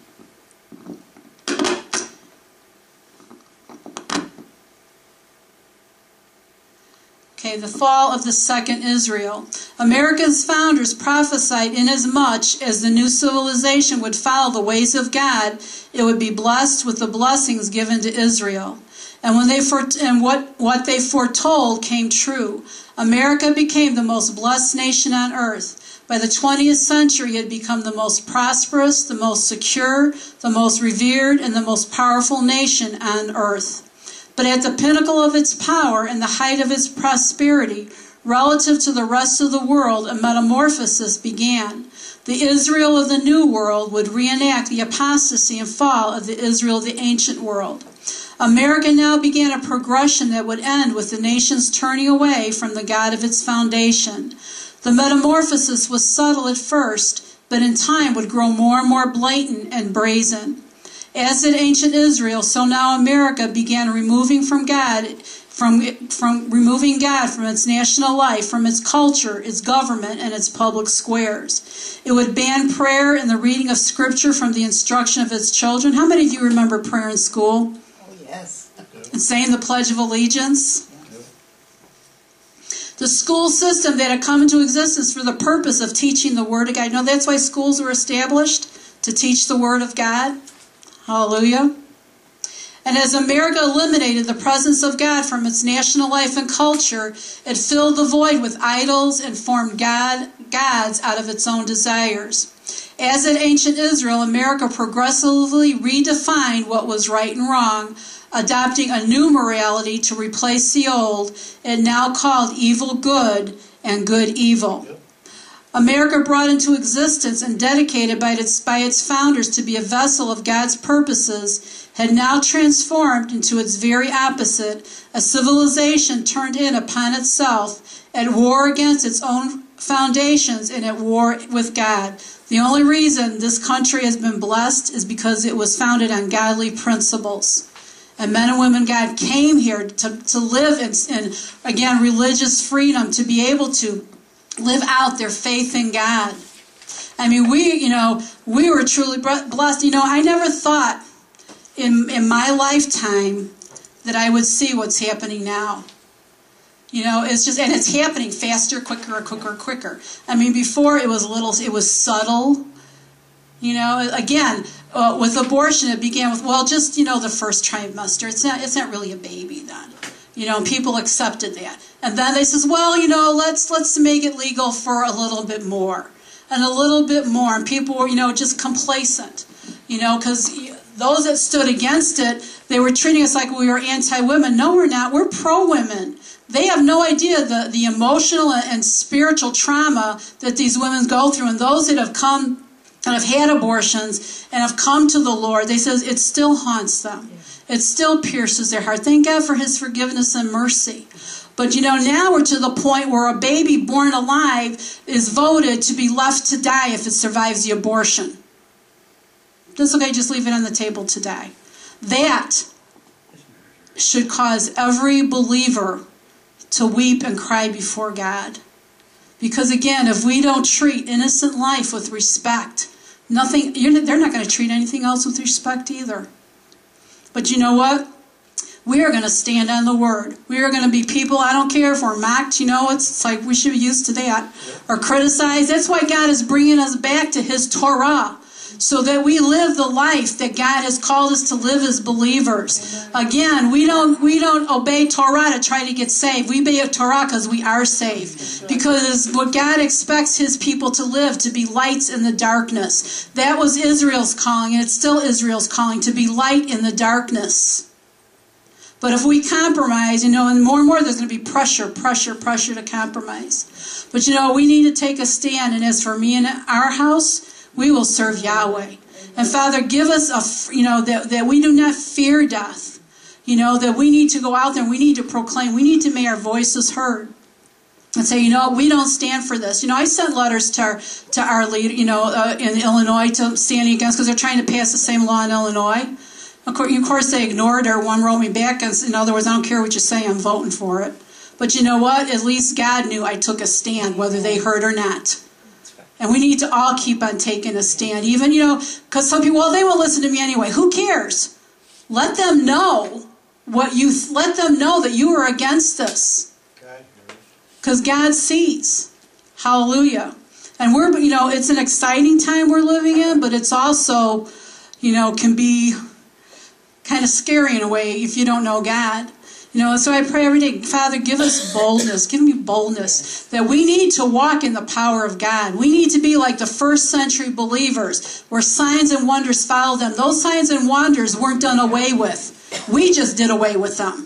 Okay, the fall of the second Israel. America's founders prophesied inasmuch as the new civilization would follow the ways of God, it would be blessed with the blessings given to Israel. And what they foretold came true. America became the most blessed nation on earth. By the 20th century, it had become the most prosperous, the most secure, the most revered, and the most powerful nation on earth. But at the pinnacle of its power and the height of its prosperity, relative to the rest of the world, a metamorphosis began. The Israel of the New World would reenact the apostasy and fall of the Israel of the ancient world. America now began a progression that would end with the nation's turning away from the God of its foundation. The metamorphosis was subtle at first, but in time would grow more and more blatant and brazen. As did ancient Israel, so now America began removing from God from removing God from its national life, from its culture, its government, and its public squares. It would ban prayer and the reading of Scripture from the instruction of its children. How many of you remember prayer in school?
Oh, yes.
And saying the Pledge of Allegiance? The school system that had come into existence for the purpose of teaching the Word of God. You know, that's why schools were established, to teach the Word of God. Hallelujah. And as America eliminated the presence of God from its national life and culture, it filled the void with idols and formed gods out of its own desires. As in ancient Israel, America progressively redefined what was right and wrong, adopting a new morality to replace the old, and now called evil good and good evil. America brought into existence and dedicated by its founders to be a vessel of God's purposes, had now transformed into its very opposite, a civilization turned in upon itself, at war against its own foundations and at war with God. The only reason this country has been blessed is because it was founded on godly principles. And men and women, God came here to live in, again, religious freedom, to be able to live out their faith in God. I mean, we were truly blessed. You know, I never thought in my lifetime that I would see what's happening now. You know, it's just, and it's happening faster, quicker. I mean, before it was subtle. You know, again, with abortion, it began with, well, just, the first trimester. It's not really a baby then. And people accepted that. And then they says, well, let's make it legal for a little bit more. And a little bit more. And people were, just complacent. Because those that stood against it, they were treating us like we were anti-women. No, we're not. We're pro-women. They have no idea the emotional and spiritual trauma that these women go through. And those that have come and have had abortions and have come to the Lord, they says it still haunts them. It still pierces their heart. Thank God for His forgiveness and mercy. But now we're to the point where a baby born alive is voted to be left to die if it survives the abortion. That's okay, just leave it on the table to die. That should cause every believer to weep and cry before God. Because again, if we don't treat innocent life with respect, they're not going to treat anything else with respect either. But you know what? We are going to stand on the Word. We are going to be people, I don't care if we're mocked, it's like we should be used to that, or criticized. That's why God is bringing us back to His Torah, so that we live the life that God has called us to live as believers. Again, we don't obey Torah to try to get saved. We obey Torah because we are saved. Because what God expects His people to live, to be lights in the darkness. That was Israel's calling, and it's still Israel's calling, to be light in the darkness. But if we compromise, and more and more there's going to be pressure to compromise. But we need to take a stand, and as for me and our house, we will serve Yahweh. And Father, give us that we do not fear death. That we need to go out there and we need to proclaim. We need to make our voices heard. And say, we don't stand for this. I sent letters to our leader, in Illinois, to standing against, because they're trying to pass the same law in Illinois. Of course, they ignored it, or one wrote me back. In other words, I don't care what you say, I'm voting for it. But you know what? At least God knew I took a stand, whether they heard or not. And we need to all keep on taking a stand. Even, because some people, well, they won't listen to me anyway. Who cares? Let them know let them know that you are against this. Because God sees. Hallelujah. And it's an exciting time we're living in, but it's also, can be kind of scary in a way if you don't know God. So I pray every day, Father, give us boldness. Give me boldness that we need to walk in the power of God. We need to be like the first century believers where signs and wonders follow them. Those signs and wonders weren't done away with. We just did away with them.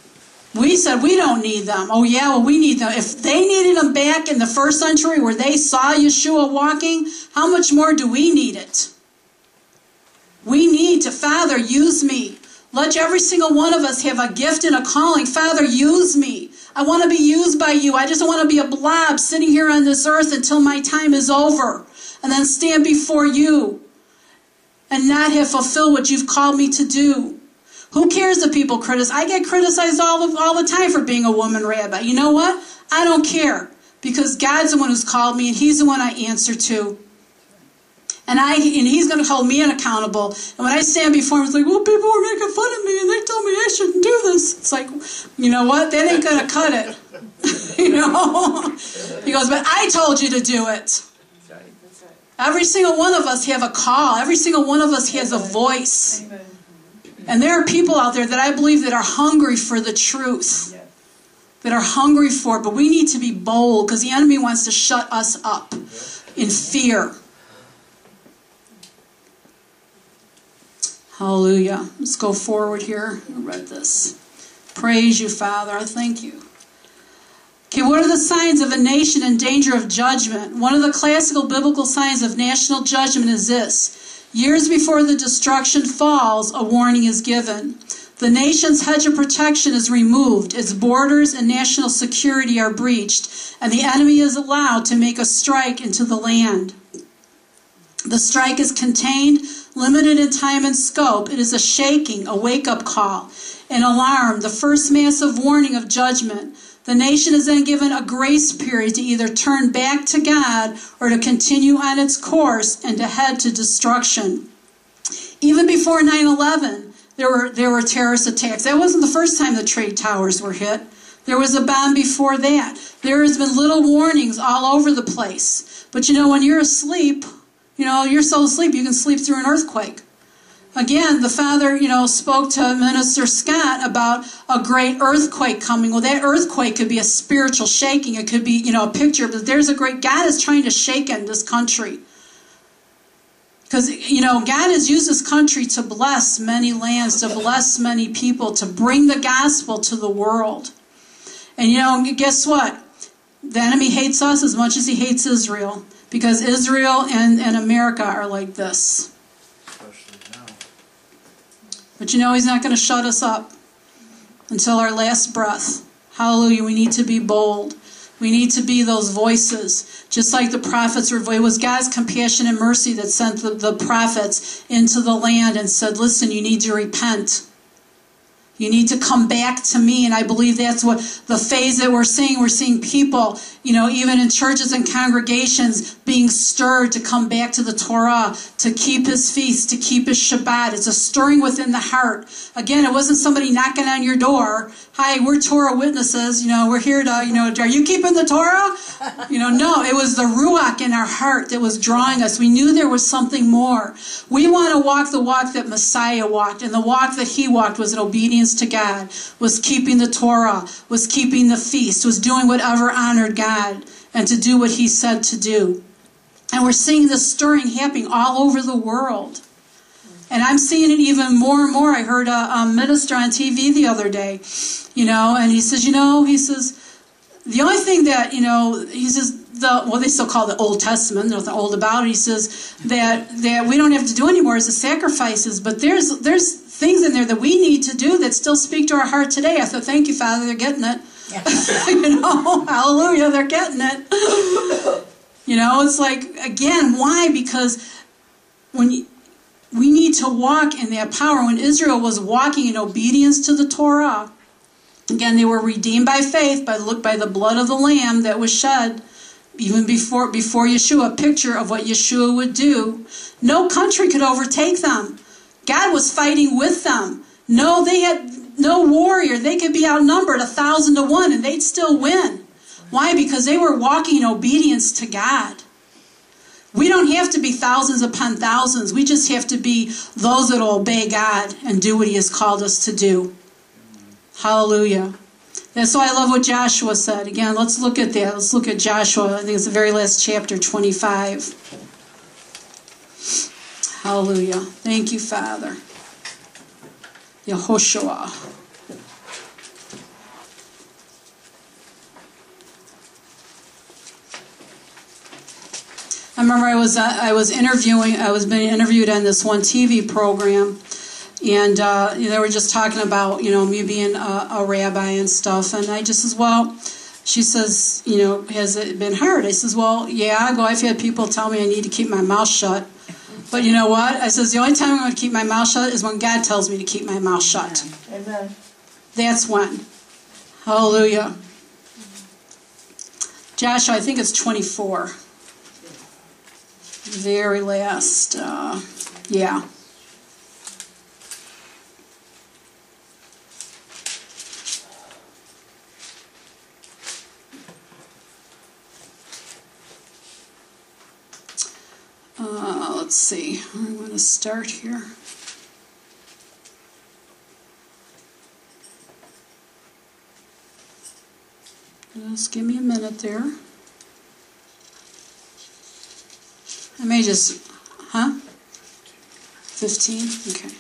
We said we don't need them. Oh yeah, well we need them. If they needed them back in the first century where they saw Yeshua walking, how much more do we need it? We need to, Father, use me. Let every single one of us have a gift and a calling. Father, use me. I want to be used by you. I just don't want to be a blob sitting here on this earth until my time is over. And then stand before you and not have fulfilled what you've called me to do. Who cares if people criticize? I get criticized all the time for being a woman rabbi. You know what? I don't care, because God's the one who's called me, and He's the one I answer to. And He's going to hold me accountable. And when I stand before Him, it's like, well, people are making fun of me, and they told me I shouldn't do this. It's like, you know what? That ain't going to cut it. You know? He goes, but I told you to do it.
That's right.
Every single one of us have a call. Every single one of us has a voice.
Amen.
And there are people out there that I believe that are hungry for the truth.
Yes.
That are hungry for it. But we need to be bold, because the enemy wants to shut us up in fear. Hallelujah. Let's go forward here. I read this. Praise you, Father. I thank you. Okay, what are the signs of a nation in danger of judgment? One of the classical biblical signs of national judgment is this. Years before the destruction falls, a warning is given. The nation's hedge of protection is removed, its borders and national security are breached, and the enemy is allowed to make a strike into the land. The strike is contained, limited in time and scope. It is a shaking, a wake-up call, an alarm, the first massive warning of judgment. The nation is then given a grace period to either turn back to God or to continue on its course and to head to destruction. Even before 9/11, there were terrorist attacks. That wasn't the first time the trade towers were hit. There was a bomb before that. There has been little warnings all over the place. But you know, when you're asleep, you're so asleep you can sleep through an earthquake. Again, the Father, spoke to Minister Scott about a great earthquake coming. Well, that earthquake could be a spiritual shaking. It could be, a picture. But God is trying to shake in this country. Because, God has used this country to bless many lands, to bless many people, to bring the gospel to the world. And, guess what? The enemy hates us as much as he hates Israel. Because Israel and America are like this. But he's not going to shut us up until our last breath. Hallelujah. We need to be bold. We need to be those voices. Just like the prophets were. It was God's compassion and mercy that sent the prophets into the land and said, listen, you need to repent. You need to come back to me. And I believe that's what the phase that we're seeing. We're seeing people, even in churches and congregations being stirred to come back to the Torah, to keep His feast, to keep His Shabbat. It's a stirring within the heart. Again, it wasn't somebody knocking on your door. Hi, we're Torah witnesses. We're here to, are you keeping the Torah? No, it was the Ruach in our heart that was drawing us. We knew there was something more. We want to walk the walk that Messiah walked. And the walk that He walked was in obedience to God, was keeping the Torah, was keeping the feast, was doing whatever honored God, and to do what He said to do. And we're seeing this stirring happening all over the world. And I'm seeing it even more and more. I heard a minister on TV the other day, and he says, the only thing that, he says, they still call it the Old Testament, nothing old about it. He says that we don't have to do anymore is the sacrifices, but there's things in there that we need to do that still speak to our heart today. I thought, thank you, Father, they're getting it. Yeah. Hallelujah, they're getting it. It's like, again, why? Because we need to walk in that power. When Israel was walking in obedience to the Torah, again, they were redeemed by faith, by the blood of the Lamb that was shed, even before Yeshua, a picture of what Yeshua would do. No country could overtake them. God was fighting with them. No, they had no warrior. They could be outnumbered 1,000 to 1, and they'd still win. Why? Because they were walking in obedience to God. We don't have to be thousands upon thousands. We just have to be those that will obey God and do what He has called us to do. Hallelujah. That's why I love what Joshua said. Again, let's look at that. Let's look at Joshua. I think it's the very last chapter, 25. Hallelujah. Thank you, Father. Yehoshua. I remember I was being interviewed on this one TV program, and they were just talking about, me being a rabbi and stuff, and I just says, well, she says, has it been hard? I says, well, yeah. I've had people tell me I need to keep my mouth shut. But you know what? I says, the only time I'm going to keep my mouth shut is when God tells me to keep my mouth shut.
Amen.
That's when. Hallelujah. Joshua, I think it's 24. Very last. Yeah. Let's see. I'm going to start here. Just give me a minute there. I may just, 15? Okay.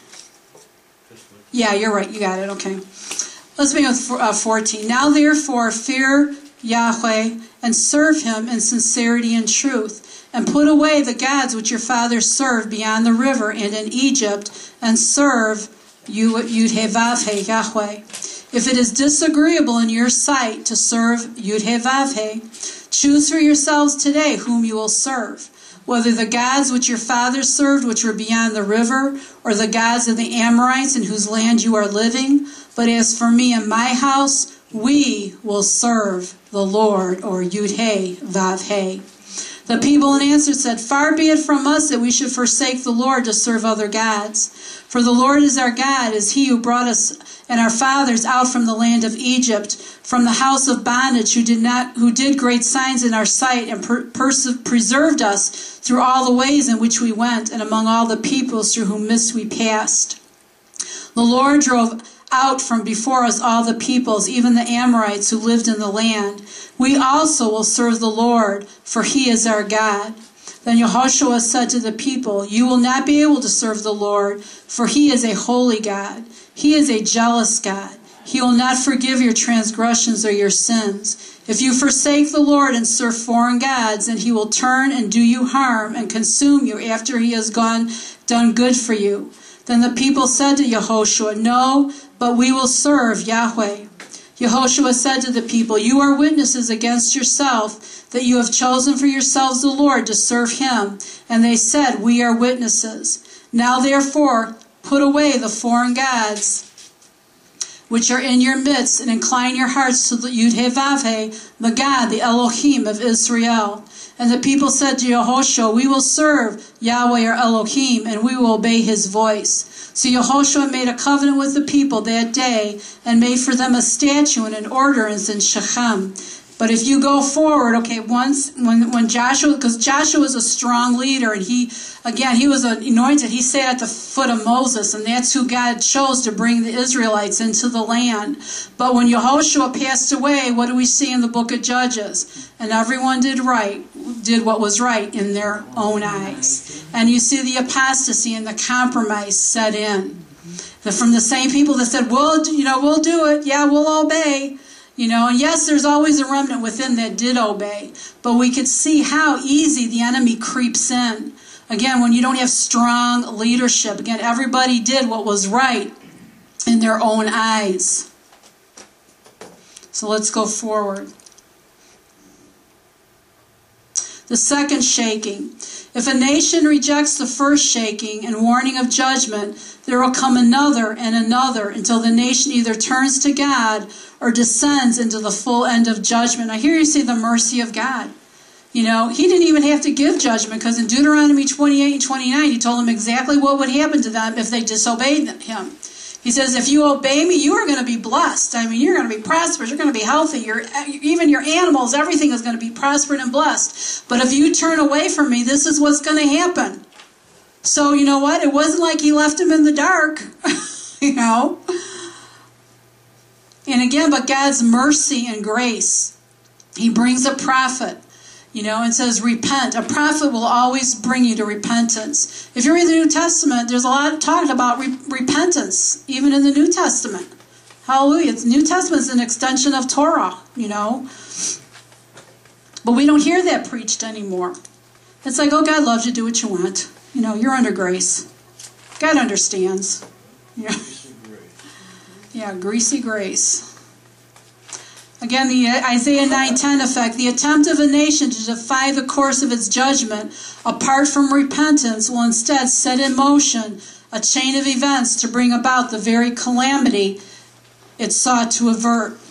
Yeah, you're right. You got it. Okay. Let's begin with 14. Now therefore fear Yahweh and serve him in sincerity and truth, and put away the gods which your fathers served beyond the river and in Egypt, and serve Yud-Heh-Vav-Heh, Yahweh. If it is disagreeable in your sight to serve Yud-Heh-Vav-Heh, choose for yourselves today whom you will serve, whether the gods which your fathers served, which were beyond the river, or the gods of the Amorites in whose land you are living. But as for me and my house, we will serve the Lord, or Yud-Heh-Vav-Heh. The people in answer said, Far be it from us that we should forsake the Lord to serve other gods. For the Lord is our God, is he who brought us and our fathers out from the land of Egypt, from the house of bondage, who did great signs in our sight, and preserved us through all the ways in which we went, and among all the peoples through whom midst we passed. The Lord drove out from before us all the peoples, even the Amorites who lived in the land. We also will serve the Lord, for he is our God. Then Yehoshua said to the people, You will not be able to serve the Lord, for he is a holy God. He is a jealous God. He will not forgive your transgressions or your sins. If you forsake the Lord and serve foreign gods, then he will turn and do you harm and consume you after he has done good for you. Then the people said to Yehoshua, No, but we will serve Yahweh. Yehoshua said to the people, You are witnesses against yourself that you have chosen for yourselves the Lord to serve him. And they said, We are witnesses. Now therefore, put away the foreign gods which are in your midst, and incline your hearts to the Yud-Heh-Vav-Heh, the God, the Elohim of Israel. And the people said to Yehoshua, We will serve Yahweh our Elohim, and we will obey his voice. So Yehoshua made a covenant with the people that day, and made for them a statute and an ordinance in Shechem. But if you go forward, okay, once when Joshua, because Joshua was a strong leader, and he was anointed. He sat at the foot of Moses, and that's who God chose to bring the Israelites into the land. But when Yehoshua passed away, what do we see in the book of Judges? And everyone did what was right in their own eyes. And you see the apostasy and the compromise set in. From the same people that said, we'll do it. Yeah, we'll obey. And yes, there's always a remnant within that did obey. But we could see how easy the enemy creeps in. Again, when you don't have strong leadership. Again, everybody did what was right in their own eyes. So let's go forward. The second shaking. If a nation rejects the first shaking and warning of judgment, there will come another and another until the nation either turns to God or descends into the full end of judgment. Now here you see the mercy of God. He didn't even have to give judgment, because in Deuteronomy 28 and 29, he told them exactly what would happen to them if they disobeyed him. He says, if you obey me, you are going to be blessed. You're going to be prosperous. You're going to be healthy. Even your animals, everything is going to be prospered and blessed. But if you turn away from me, this is what's going to happen. So you know what? It wasn't like he left them in the dark, And again, but God's mercy and grace. He brings a prophet. And says, repent. A prophet will always bring you to repentance. If you read the New Testament, there's a lot talked about repentance, even in the New Testament. Hallelujah. The New Testament is an extension of Torah, But we don't hear that preached anymore. It's like, oh, God loves you, do what you want. You're under grace. God understands. Yeah, greasy grace. Again, the Isaiah 9:10 effect. The attempt of a nation to defy the course of its judgment, apart from repentance, will instead set in motion a chain of events to bring about the very calamity it sought to avert.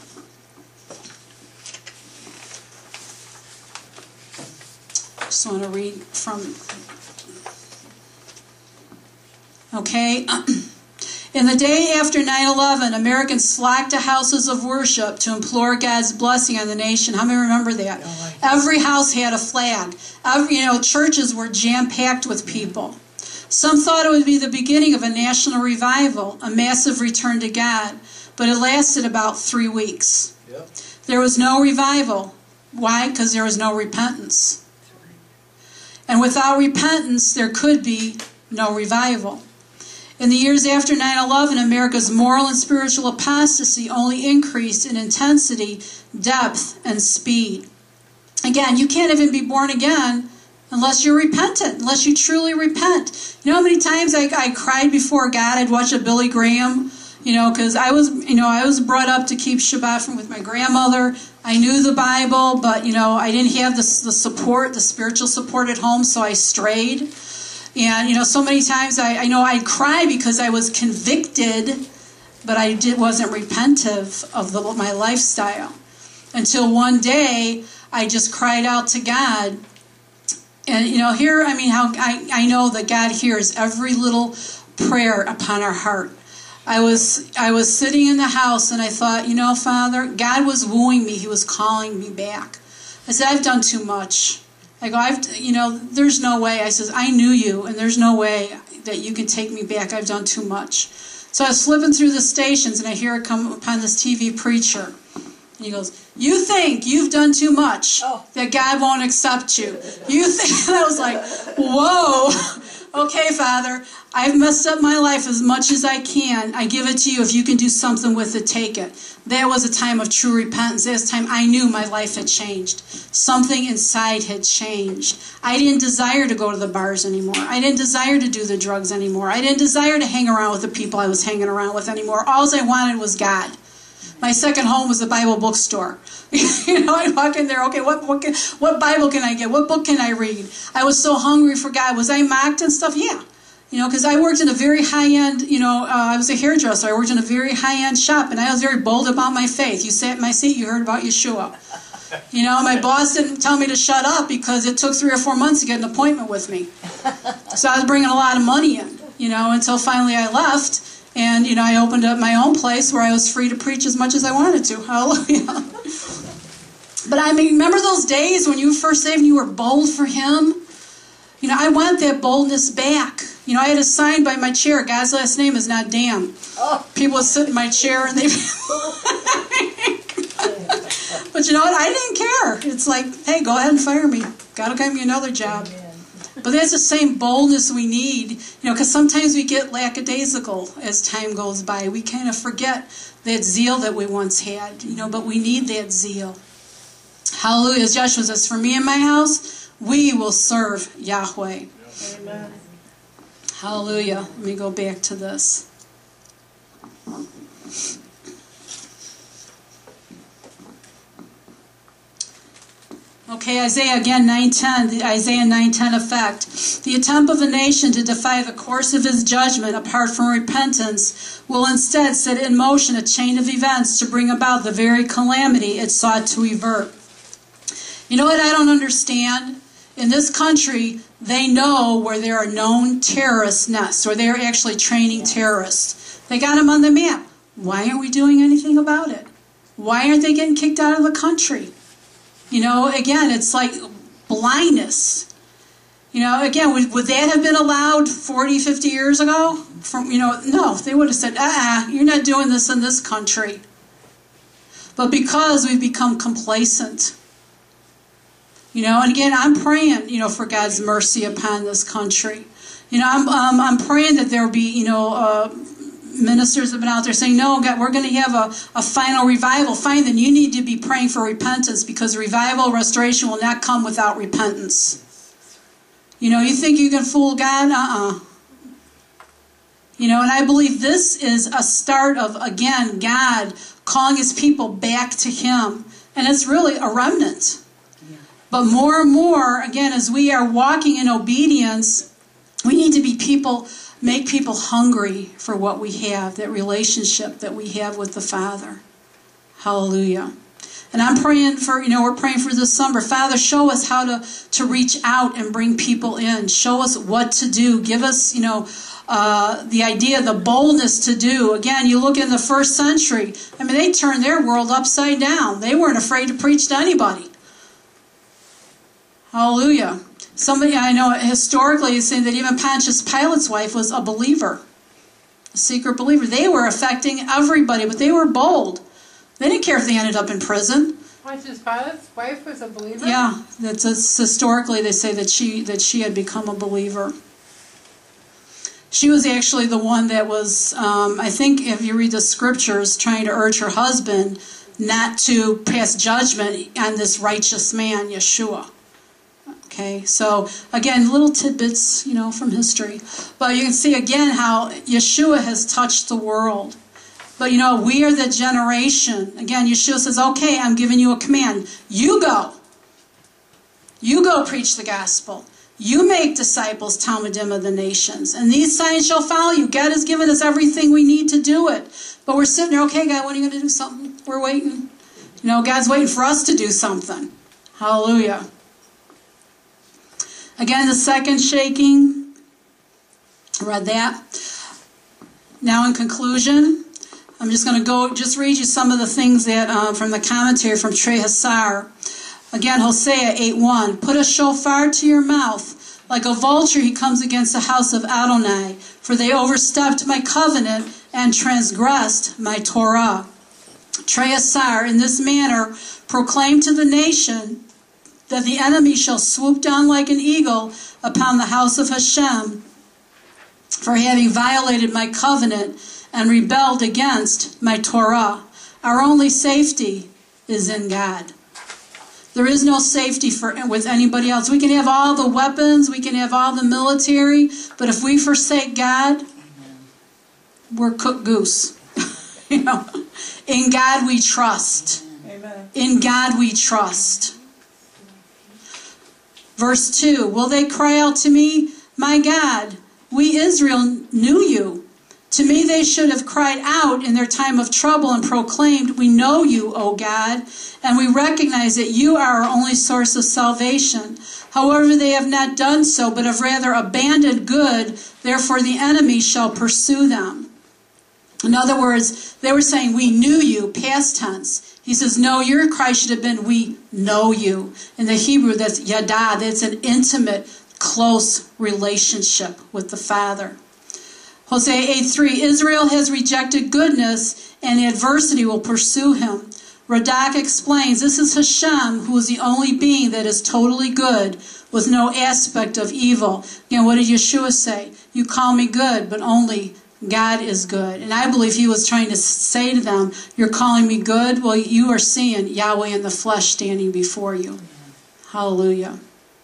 Just want to read from... Okay. In the day after 9/11, Americans flocked to houses of worship to implore God's blessing on the nation. How many remember that? Every house had a flag. Churches were jam-packed with people. Some thought it would be the beginning of a national revival, a massive return to God, but it lasted about 3 weeks. Yep. There was no revival. Why? Because there was no repentance. And without repentance, there could be no revival. In the years after 9/11, America's moral and spiritual apostasy only increased in intensity, depth, and speed. Again, you can't even be born again unless you're repentant, unless you truly repent. You know how many times I cried before God? I'd watch a Billy Graham, because I was brought up to keep Shabbat with my grandmother. I knew the Bible, but, I didn't have the support, the spiritual support at home, so I strayed. And, so many times I'd cry because I was convicted, but I wasn't repentive of my lifestyle. Until one day, I just cried out to God. And, how I know that God hears every little prayer upon our heart. I was sitting in the house and I thought, Father, God was wooing me. He was calling me back. I said, I've done too much. I go, there's no way. I says, I knew you, and there's no way that you can take me back. I've done too much. So I was flipping through the stations, and I hear it come upon this TV preacher. And he goes, you think you've done too much, that God won't accept you. You think? And I was like, whoa. Okay, Father, I've messed up my life as much as I can. I give it to you. If you can do something with it, take it. That was a time of true repentance. That was a time I knew my life had changed. Something inside had changed. I didn't desire to go to the bars anymore. I didn't desire to do the drugs anymore. I didn't desire to hang around with the people I was hanging around with anymore. All I wanted was God. My second home was the Bible bookstore. I'd walk in there, okay, what Bible can I get? What book can I read? I was so hungry for God. Was I mocked and stuff? Yeah. Because I worked in a very high-end, I was a hairdresser. I worked in a very high-end shop, and I was very bold about my faith. You sat in my seat, you heard about Yeshua. My boss didn't tell me to shut up because it took 3 or 4 months to get an appointment with me. So I was bringing a lot of money in, until finally I left. And, I opened up my own place where I was free to preach as much as I wanted to. Hallelujah. But remember those days when you were first saved and you were bold for Him? I want that boldness back. I had a sign by my chair. God's last name is not damn. People would sit in my chair and they... But you know what? I didn't care. It's like, hey, go ahead and fire me. God will give me another job. But that's the same boldness we need, because sometimes we get lackadaisical as time goes by. We kind of forget that zeal that we once had, but we need that zeal. Hallelujah. As Joshua says, for me and my house, we will serve Yahweh. Amen. Hallelujah. Let me go back to this. Okay, Isaiah again, 9:10, the Isaiah 9:10 effect. The attempt of a nation to defy the course of his judgment apart from repentance will instead set in motion a chain of events to bring about the very calamity it sought to avert. You know what I don't understand? In this country, they know where there are known terrorist nests, or they're actually training terrorists. They got them on the map. Why aren't we doing anything about it? Why aren't they getting kicked out of the country? Again, it's like blindness. Again, would that have been allowed 40, 50 years ago? No, they would have said, you're not doing this in this country. But because we've become complacent, and again, I'm praying, for God's mercy upon this country. I'm praying that there will be, ministers have been out there saying, no, God, we're going to have a final revival. Fine, then you need to be praying for repentance, because revival, restoration will not come without repentance. You think you can fool God? And I believe this is a start of, again, God calling his people back to him. And it's really a remnant. But more and more, again, as we are walking in obedience, we need to be make people hungry for what we have, that relationship that we have with the Father. Hallelujah. And I'm praying for, we're praying for this summer. Father, show us how to reach out and bring people in. Show us what to do. Give us, the idea, the boldness to do. Again, you look in the first century. They turned their world upside down. They weren't afraid to preach to anybody. Hallelujah. Somebody I know historically is saying that even Pontius Pilate's wife was a believer, a secret believer. They were affecting everybody, but they were bold. They didn't care if they ended up in prison.
Pontius Pilate's wife was a believer?
Yeah, historically they say that she had become a believer. She was actually the one that was, I think if you read the scriptures, trying to urge her husband not to pass judgment on this righteous man, Yeshua. Okay, so again, little tidbits, from history. But you can see again how Yeshua has touched the world. But we are the generation. Again, Yeshua says, okay, I'm giving you a command. You go. You go preach the gospel. You make disciples, Talmudim of the nations. And these signs shall follow you. God has given us everything we need to do it. But we're sitting there, okay, God, when are you going to do something? We're waiting. God's waiting for us to do something. Hallelujah. Again, the second shaking. I read that. Now in conclusion, I'm just going to read you some of the things that from the commentary from Trey Hassar. Again, Hosea 8:1. Put a shofar to your mouth. Like a vulture he comes against the house of Adonai, for they overstepped my covenant and transgressed my Torah. Trey Hassar, in this manner, proclaimed to the nation that the enemy shall swoop down like an eagle upon the house of Hashem for having violated my covenant and rebelled against my Torah. Our only safety is in God. There is no safety with anybody else. We can have all the weapons, we can have all the military, but if we forsake God, we're cooked goose. In God we trust. Amen. In God we trust. Verse 2, will they cry out to me, my God, we Israel knew you. To me they should have cried out in their time of trouble and proclaimed, we know you, O God, and we recognize that you are our only source of salvation. However, they have not done so, but have rather abandoned good, therefore the enemy shall pursue them. In other words, they were saying, we knew you, past tense. He says, no, your cry should have been, we know you. In the Hebrew, that's yada, that's an intimate, close relationship with the Father. Hosea 8:3, Israel has rejected goodness, and adversity will pursue him. Radak explains, this is Hashem, who is the only being that is totally good, with no aspect of evil. Again, what did Yeshua say? You call me good, but only God is good. And I believe he was trying to say to them, you're calling me good? Well, you are seeing Yahweh in the flesh standing before you. Hallelujah.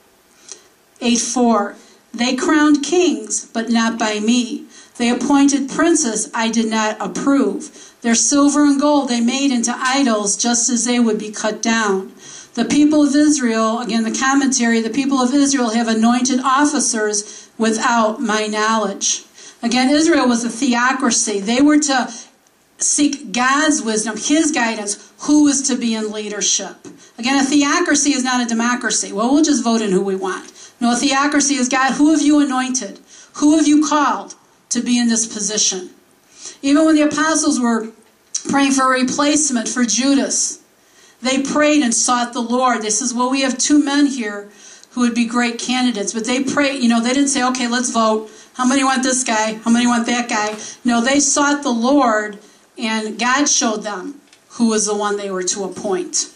8:4, they crowned kings, but not by me. They appointed princes I did not approve. Their silver and gold they made into idols, just as they would be cut down. The people of Israel, again the commentary, the people of Israel have anointed officers without my knowledge. Again, Israel was a theocracy. They were to seek God's wisdom, his guidance, who is to be in leadership. Again, a theocracy is not a democracy. Well, we'll just vote in who we want. No, a theocracy is God, who have you anointed? Who have you called to be in this position? Even when the apostles were praying for a replacement for Judas, they prayed and sought the Lord. They says, well, we have two men here who would be great candidates. But they prayed, they didn't say, okay, let's vote. How many want this guy? How many want that guy? No, they sought the Lord, and God showed them who was the one they were to appoint.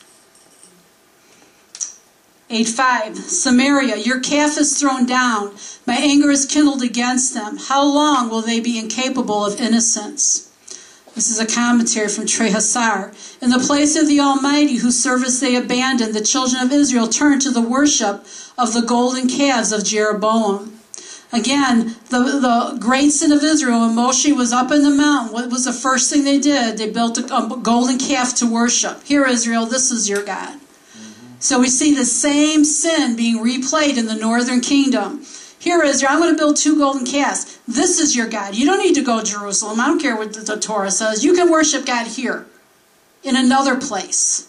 8:5, Samaria, your calf is thrown down. My anger is kindled against them. How long will they be incapable of innocence? This is a commentary from Trey Hassar. In the place of the Almighty, whose service they abandoned, the children of Israel turned to the worship of the golden calves of Jeroboam. Again, the great sin of Israel, when Moshe was up in the mountain, what was the first thing they did? They built a golden calf to worship. Here, Israel, this is your God. So we see the same sin being replayed in the northern kingdom. Here, Israel, I'm going to build 2 golden calves. This is your God. You don't need to go to Jerusalem. I don't care what the Torah says. You can worship God here, in another place.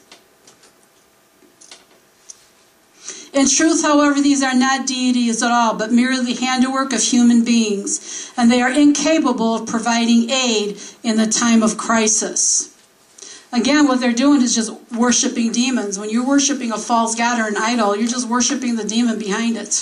In truth, however, these are not deities at all, but merely the handiwork of human beings, and they are incapable of providing aid in the time of crisis. Again, what they're doing is just worshiping demons. When you're worshiping a false god or an idol, you're just worshiping the demon behind it.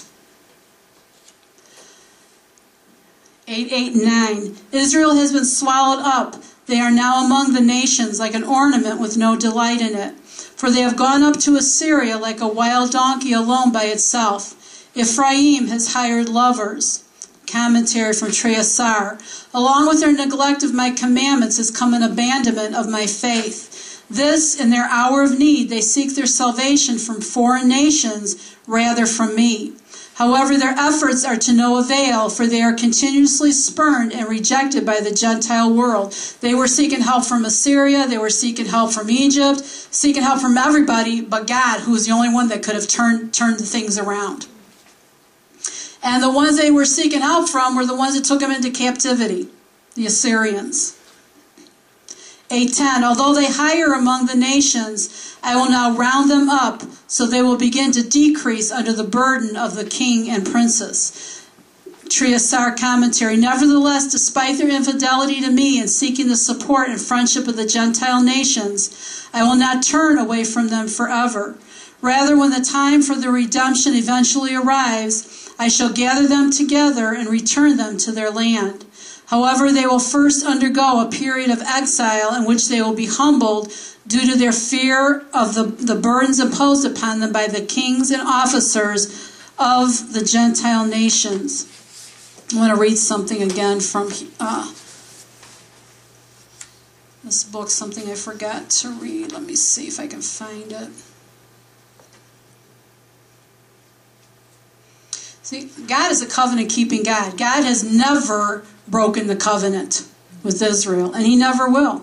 8:8 and 9. Israel has been swallowed up. They are now among the nations like an ornament with no delight in it. For they have gone up to Assyria like a wild donkey alone by itself. Ephraim has hired lovers. Commentary from Treasar. Along with their neglect of my commandments has come an abandonment of my faith. This, in their hour of need, they seek their salvation from foreign nations rather from me. However, their efforts are to no avail, for they are continuously spurned and rejected by the Gentile world. They were seeking help from Assyria, they were seeking help from Egypt, seeking help from everybody but God, who was the only one that could have turned the things around. And the ones they were seeking help from were the ones that took them into captivity, the Assyrians. 8:10, although they hire among the nations, I will now round them up, so they will begin to decrease under the burden of the king and princes. Treasar commentary. Nevertheless, despite their infidelity to me and seeking the support and friendship of the Gentile nations, I will not turn away from them forever. Rather, when the time for the redemption eventually arrives, I shall gather them together and return them to their land. However, they will first undergo a period of exile in which they will be humbled due to their fear of the burdens imposed upon them by the kings and officers of the Gentile nations. I want to read something again from this book, something I forgot to read. Let me see if I can find it. See, God is a covenant-keeping God. God has never broken the covenant with Israel, and He never will.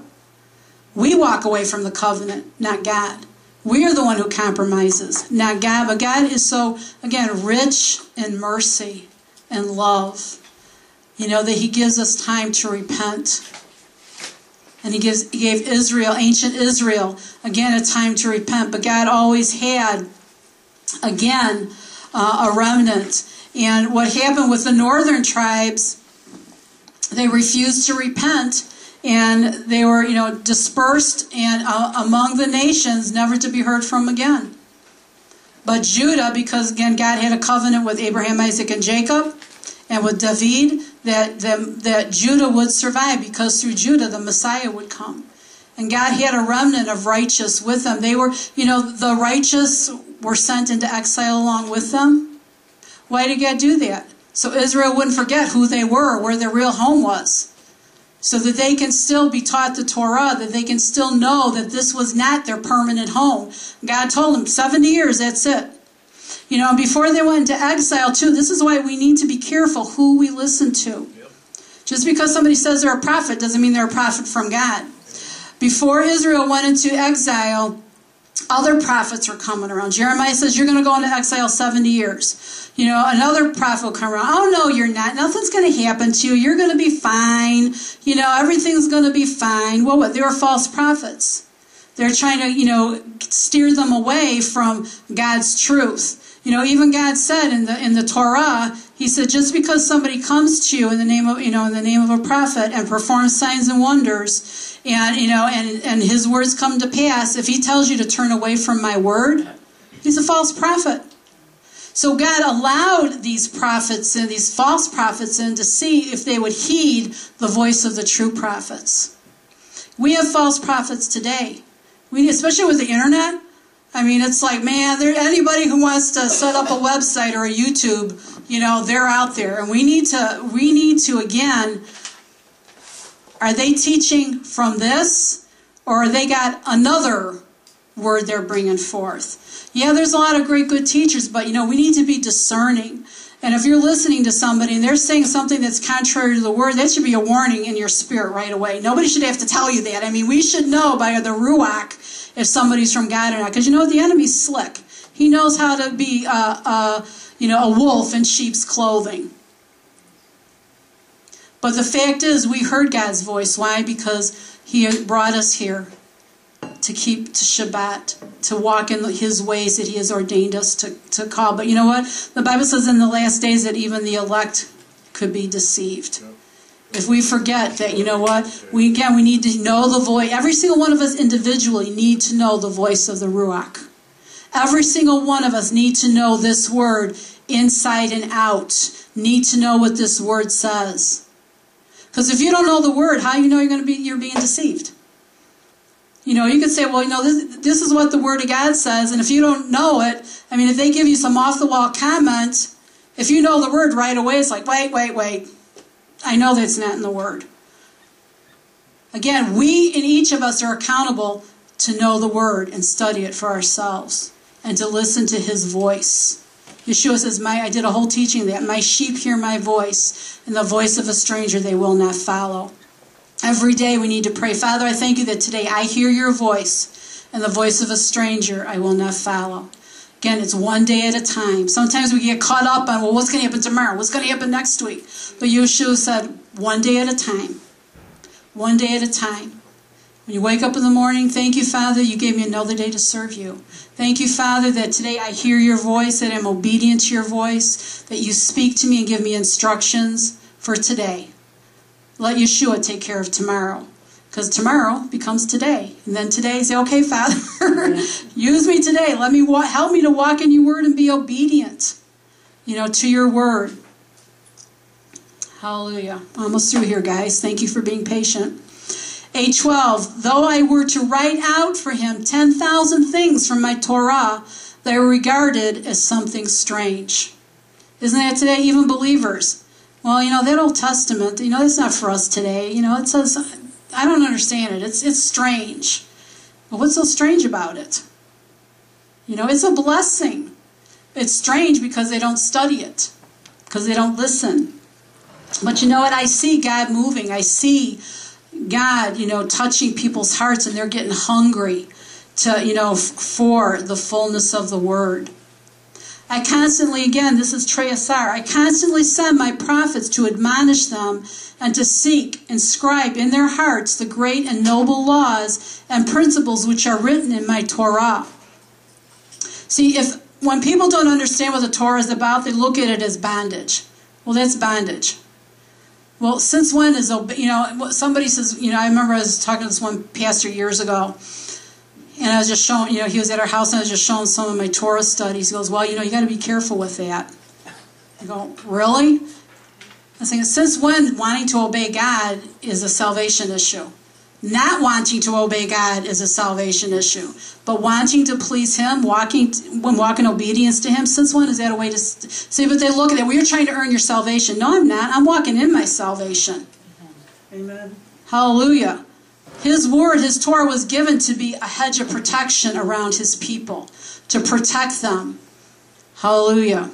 We walk away from the covenant, not God. We are the one who compromises, not God. But God is so, again, rich in mercy and love. You know, that He gives us time to repent. And He gave Israel, ancient Israel, again, a time to repent. But God always had, again, a remnant. And what happened with the northern tribes, they refused to repent, and they were, dispersed and among the nations, never to be heard from again. But Judah, because again God had a covenant with Abraham, Isaac, and Jacob, and with David, that Judah would survive, because through Judah the Messiah would come. And God had a remnant of righteous with them. They were, the righteous were sent into exile along with them. Why did God do that? So Israel wouldn't forget who they were, where their real home was. So that they can still be taught the Torah, that they can still know that this was not their permanent home. God told them, 70 years, that's it. Before they went into exile too, this is why we need to be careful who we listen to. Yep. Just because somebody says they're a prophet doesn't mean they're a prophet from God. Before Israel went into exile, other prophets were coming around. Jeremiah says, you're going to go into exile 70 years. Another prophet will come around. Oh, no, you're not. Nothing's going to happen to you. You're going to be fine. Everything's going to be fine. Well, what? They were false prophets. They're trying to, steer them away from God's truth. Even God said in the Torah, He said, just because somebody comes to you in the name of a prophet and performs signs and wonders, and his words come to pass, if he tells you to turn away from my word, he's a false prophet. So God allowed these prophets and these false prophets in to see if they would heed the voice of the true prophets. We have false prophets today. Especially with the internet. It's like, man, anybody who wants to set up a website or a YouTube, they're out there. And we need to again, are they teaching from this, or they got another word they're bringing forth? Yeah, there's a lot of great good teachers, but we need to be discerning. And if you're listening to somebody and they're saying something that's contrary to the word, that should be a warning in your spirit right away. Nobody should have to tell you that. I mean, we should know by the Ruach if somebody's from God or not. Because you know what? The enemy's slick. He knows how to be a wolf in sheep's clothing. But the fact is, we heard God's voice. Why? Because He brought us here to keep to Shabbat, to walk in His ways that He has ordained us to call. But you know what? The Bible says in the last days that even the elect could be deceived. If we forget that, you know what? We need to know the voice. Every single one of us individually need to know the voice of the Ruach. Every single one of us need to know this word inside and out. Need to know what this word says. Because if you don't know the word, how do you know you're being deceived? You know, you could say, well, you know, this is what the Word of God says, and if you don't know it, I mean, if they give you some off-the-wall comment, if you know the Word right away, it's like, wait. I know that's not in the Word. Again, we and each of us are accountable to know the Word and study it for ourselves and to listen to His voice. Yeshua says, I did a whole teaching that my sheep hear my voice, and the voice of a stranger they will not follow. Every day we need to pray, Father, I thank you that today I hear your voice, and the voice of a stranger I will not follow. Again, it's one day at a time. Sometimes we get caught up on, well, what's going to happen tomorrow? What's going to happen next week? But Yeshua said, one day at a time. One day at a time. When you wake up in the morning, thank you, Father, you gave me another day to serve you. Thank you, Father, that today I hear your voice, that I'm obedient to your voice, that you speak to me and give me instructions for today. Let Yeshua take care of tomorrow. Because tomorrow becomes today. And then today, say, okay, Father, use me today. Help me to walk in your word and be obedient, to your word. Hallelujah. Almost through here, guys. Thank you for being patient. 8:12, though I were to write out for him 10,000 things from my Torah, they are regarded as something strange. Isn't that today? Even believers. Well, that Old Testament, it's not for us today. It says, I don't understand it. It's strange. Well, what's so strange about it? It's a blessing. It's strange because they don't study it, because they don't listen. But you know what? I see God moving. I see God, touching people's hearts, and they're getting hungry to, for the fullness of the Word. I constantly, again, this is Trey Asar, I constantly send my prophets to admonish them and to seek, inscribe in their hearts the great and noble laws and principles which are written in my Torah. See, when people don't understand what the Torah is about, they look at it as bondage. Well, that's bondage. Well, since when is, somebody says, I remember I was talking to this one pastor years ago, and I was just showing, he was at our house, and I was just showing some of my Torah studies. He goes, well, you got to be careful with that. I go, really? I'm saying, since when wanting to obey God is a salvation issue? Not wanting to obey God is a salvation issue. But wanting to please Him, walking obedience to Him, since when is that a way to... See, but they look at it, well, you're trying to earn your salvation. No, I'm not. I'm walking in my salvation. Amen. Hallelujah. His word, His Torah was given to be a hedge of protection around His people, to protect them. Hallelujah.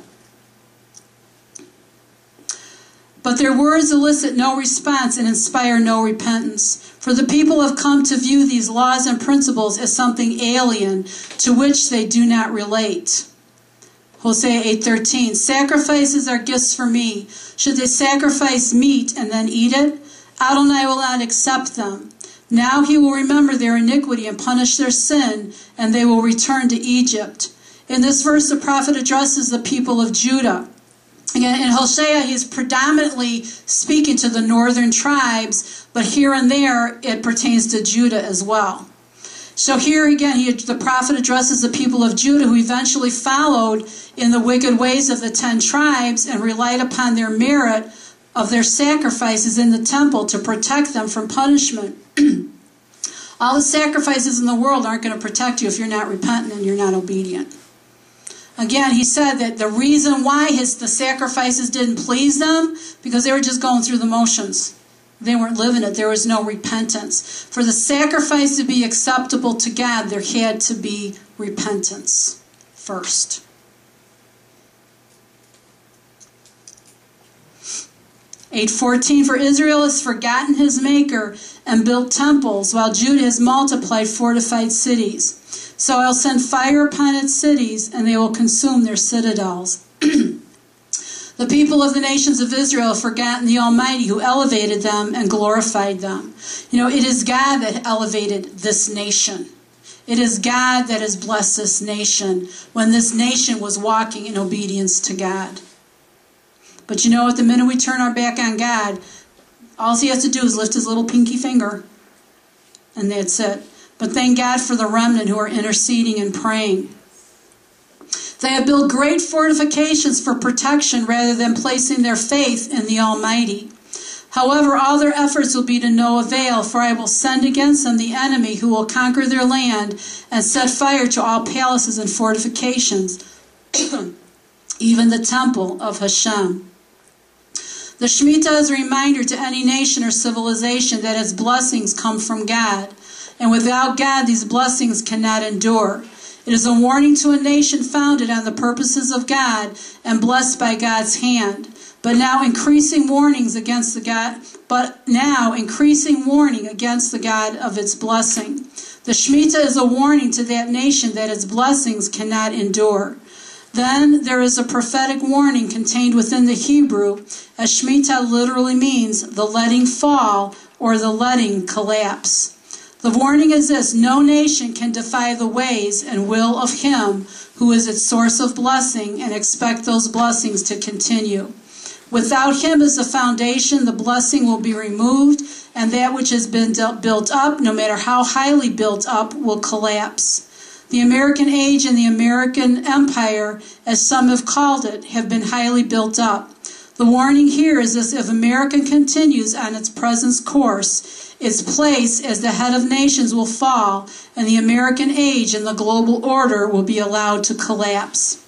But their words elicit no response and inspire no repentance. For the people have come to view these laws and principles as something alien to which they do not relate. Hosea 8:13, sacrifices are gifts for me. Should they sacrifice meat and then eat it? Adonai will not accept them. Now He will remember their iniquity and punish their sin, and they will return to Egypt. In this verse, the prophet addresses the people of Judah. Again, in Hosea, he's predominantly speaking to the northern tribes, but here and there, it pertains to Judah as well. So here again, the prophet addresses the people of Judah who eventually followed in the wicked ways of the 10 tribes and relied upon their merit of their sacrifices in the temple to protect them from punishment. All the sacrifices in the world aren't going to protect you if you're not repentant and you're not obedient. Again, he said that the reason why the sacrifices didn't please them, because they were just going through the motions. They weren't living it. There was no repentance. For the sacrifice to be acceptable to God, there had to be repentance first. 8:14, for Israel has forgotten his maker and built temples, while Judah has multiplied fortified cities. So I'll send fire upon its cities, and they will consume their citadels. The people of the nations of Israel have forgotten the Almighty who elevated them and glorified them. It is God that elevated this nation. It is God that has blessed this nation when this nation was walking in obedience to God. But you know what? The minute we turn our back on God, all he has to do is lift his little pinky finger, and that's it. But thank God for the remnant who are interceding and praying. They have built great fortifications for protection rather than placing their faith in the Almighty. However, all their efforts will be to no avail, for I will send against them the enemy who will conquer their land and set fire to all palaces and fortifications, even the temple of Hashem. The Shemitah is a reminder to any nation or civilization that its blessings come from God, and without God these blessings cannot endure. It is a warning to a nation founded on the purposes of God and blessed by God's hand. But now increasing warning against the God of its blessing. The Shemitah is a warning to that nation that its blessings cannot endure. Then there is a prophetic warning contained within the Hebrew, as Shemitah literally means the letting fall or the letting collapse. The warning is this: no nation can defy the ways and will of Him who is its source of blessing and expect those blessings to continue. Without Him as the foundation, the blessing will be removed, and that which has been built up, no matter how highly built up, will collapse. The American age and the American empire, as some have called it, have been highly built up. The warning here is this: if America continues on its present course, its place as the head of nations will fall, and the American age and the global order will be allowed to collapse.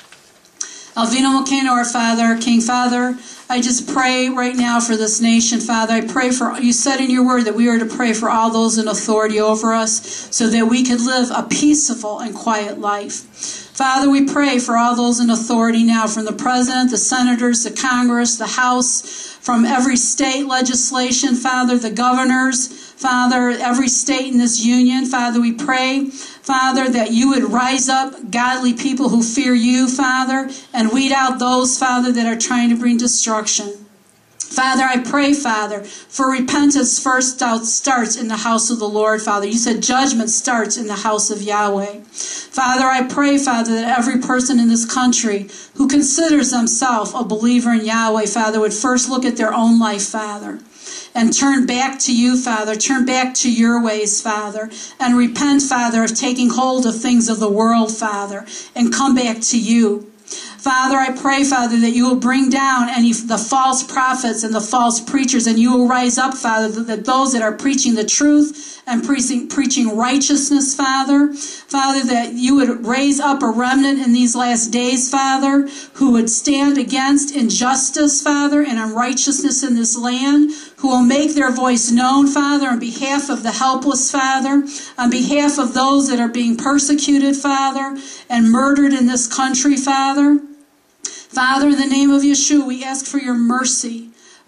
Alvino Molcano, our Father, King Father, I just pray right now for this nation, Father. I pray for, you said in your word that we are to pray for all those in authority over us so that we can live a peaceful and quiet life. Father, we pray for all those in authority now, from the President, the Senators, the Congress, the House, from every state legislation, Father, the governors, Father, every state in this union. Father, we pray, Father, that you would rise up godly people who fear you, Father, and weed out those, Father, that are trying to bring destruction. Father, I pray, Father, for repentance first starts in the house of the Lord, Father. You said judgment starts in the house of Yahweh. Father, I pray, Father, that every person in this country who considers themselves a believer in Yahweh, Father, would first look at their own life, Father, and turn back to you, Father. Turn back to your ways, Father, and repent, Father, of taking hold of things of the world, Father, and come back to you. Father, I pray, Father, that you will bring down the false prophets and the false preachers, and you will rise up, Father, that those that are preaching the truth and preaching righteousness, Father, Father, that you would raise up a remnant in these last days, Father, who would stand against injustice, Father, and unrighteousness in this land, who will make their voice known, Father, on behalf of the helpless, Father, on behalf of those that are being persecuted, Father, and murdered in this country, Father. Father, in the name of Yeshua, we ask for your mercy,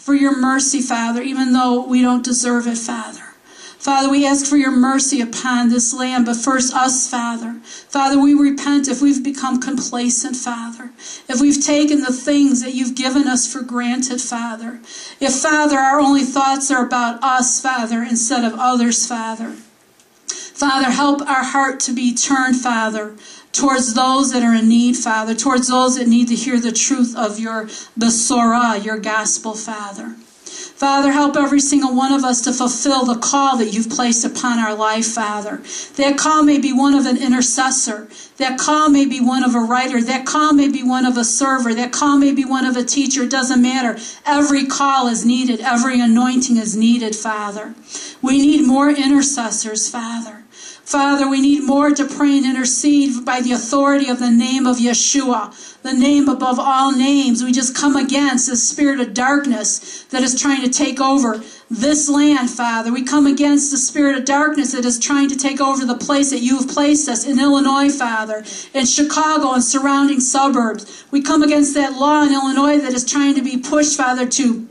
Father, even though we don't deserve it, Father. Father, we ask for your mercy upon this land, but first us, Father. Father, we repent if we've become complacent, Father. If we've taken the things that you've given us for granted, Father. If, Father, our only thoughts are about us, Father, instead of others, Father. Father, help our heart to be turned, Father, towards those that are in need, Father, towards those that need to hear the truth of your Besorah, your gospel, Father. Father, help every single one of us to fulfill the call that you've placed upon our life, Father. That call may be one of an intercessor. That call may be one of a writer. That call may be one of a server. That call may be one of a teacher. It doesn't matter. Every call is needed. Every anointing is needed, Father. We need more intercessors, Father. Father, we need more to pray and intercede by the authority of the name of Yeshua, the name above all names. We just come against the spirit of darkness that is trying to take over this land, Father. We come against the spirit of darkness that is trying to take over the place that you have placed us in Illinois, Father, in Chicago and surrounding suburbs. We come against that law in Illinois that is trying to be pushed, Father, to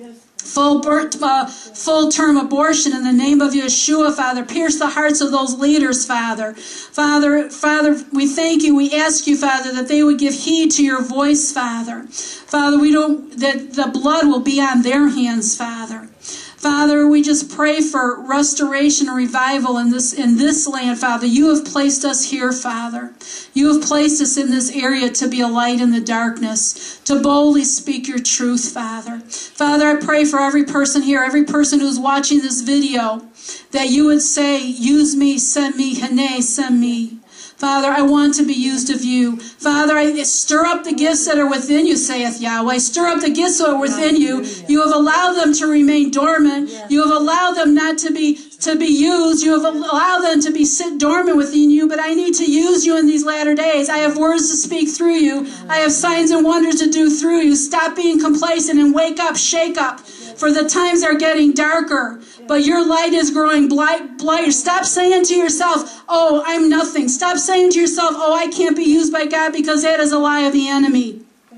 full-term abortion in the name of Yeshua, Father. Pierce the hearts of those leaders, Father. Father, we thank you. We ask you, Father, that they would give heed to your voice, Father. Father, that the blood will be on their hands, Father. Father, we just pray for restoration and revival in this land, Father. You have placed us here, Father. You have placed us in this area to be a light in the darkness, to boldly speak your truth, Father. Father, I pray for every person here, every person who's watching this video, that you would say, use me, send me, Hane, send me. Father, I want to be used of you. Father, stir up the gifts that are within you, saith Yahweh. Stir up the gifts that are within you. You have allowed them to remain dormant. You have allowed them not to be used. You have allowed them to be sit dormant within you, but I need to use you in these latter days. I have words to speak through you. I have signs and wonders to do through you. Stop being complacent and wake up, shake up, for the times are getting darker. But your light is growing brighter. Stop saying to yourself, oh, I'm nothing. Stop saying to yourself, oh, I can't be used by God, because that is a lie of the enemy.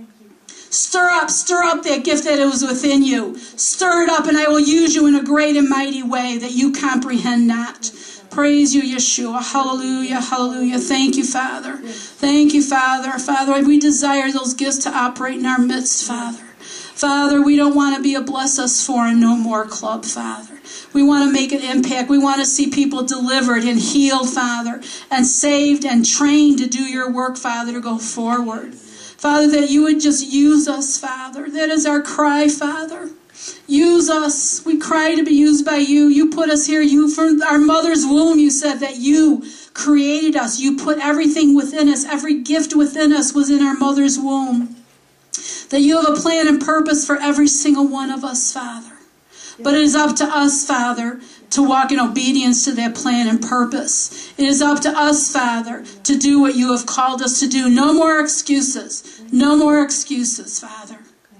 Stir up that gift that is within you. Stir it up, and I will use you in a great and mighty way that you comprehend not. Praise you, Yeshua. Hallelujah, hallelujah. Thank you, Father. Thank you, Father. Father, we desire those gifts to operate in our midst, Father. Father, we don't want to be a Bless Us For and No More club, Father. We want to make an impact. We want to see people delivered and healed, Father, and saved and trained to do your work, Father, to go forward. Father, that you would just use us, Father. That is our cry, Father. Use us. We cry to be used by you. You put us here. You, from our mother's womb, you said that you created us. You put everything within us. Every gift within us was in our mother's womb. That you have a plan and purpose for every single one of us, Father. But it is up to us, Father, to walk in obedience to that plan and purpose. It is up to us, Father, to do what you have called us to do. No more excuses. No more excuses, Father.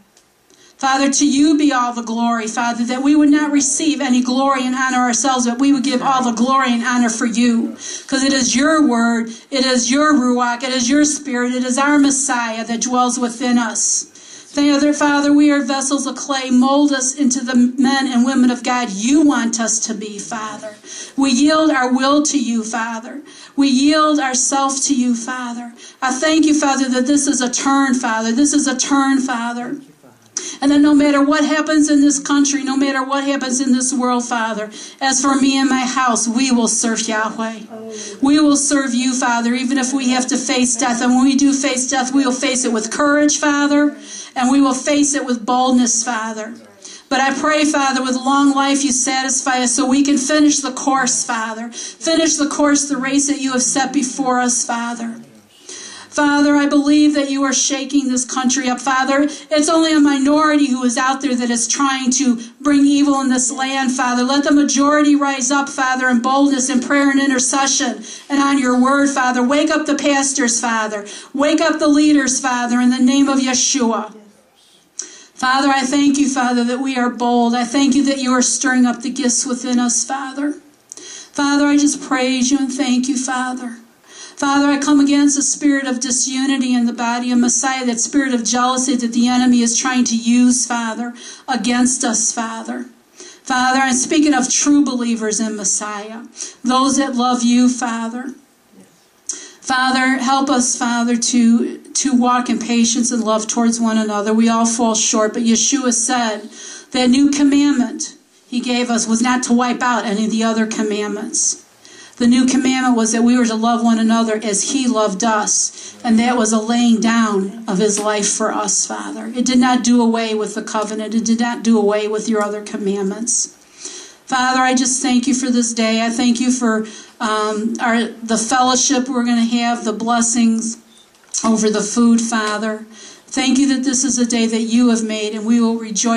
Father, to you be all the glory, Father, that we would not receive any glory and honor ourselves, but we would give all the glory and honor for you. Because it is your word, it is your Ruach, it is your Spirit, it is our Messiah that dwells within us. Father, we are vessels of clay. Mold us into the men and women of God you want us to be, Father. We yield our will to you, Father. We yield ourselves to you, Father. I thank you, Father, that this is a turn, Father. This is a turn, Father. And that no matter what happens in this country, no matter what happens in this world, Father, as for me and my house, we will serve Yahweh. We will serve you, Father, even if we have to face death. And when we do face death, we will face it with courage, Father, and we will face it with boldness, Father. But I pray, Father, with long life you satisfy us so we can finish the course, Father. Finish the course, the race that you have set before us, Father. Father, I believe that you are shaking this country up. Father, it's only a minority who is out there that is trying to bring evil in this land, Father. Let the majority rise up, Father, in boldness and prayer and intercession and on your word, Father. Wake up the pastors, Father. Wake up the leaders, Father, in the name of Yeshua. Father, I thank you, Father, that we are bold. I thank you that you are stirring up the gifts within us, Father. Father, I just praise you and thank you, Father. Father, I come against the spirit of disunity in the body of Messiah, that spirit of jealousy that the enemy is trying to use, Father, against us, Father. Father, I'm speaking of true believers in Messiah, those that love you, Father. Father, help us, Father, to walk in patience and love towards one another. We all fall short, but Yeshua said that new commandment he gave us was not to wipe out any of the other commandments. The new commandment was that we were to love one another as he loved us. And that was a laying down of his life for us, Father. It did not do away with the covenant. It did not do away with your other commandments. Father, I just thank you for this day. I thank you for the fellowship we're going to have, the blessings over the food, Father. Thank you that this is a day that you have made, and we will rejoice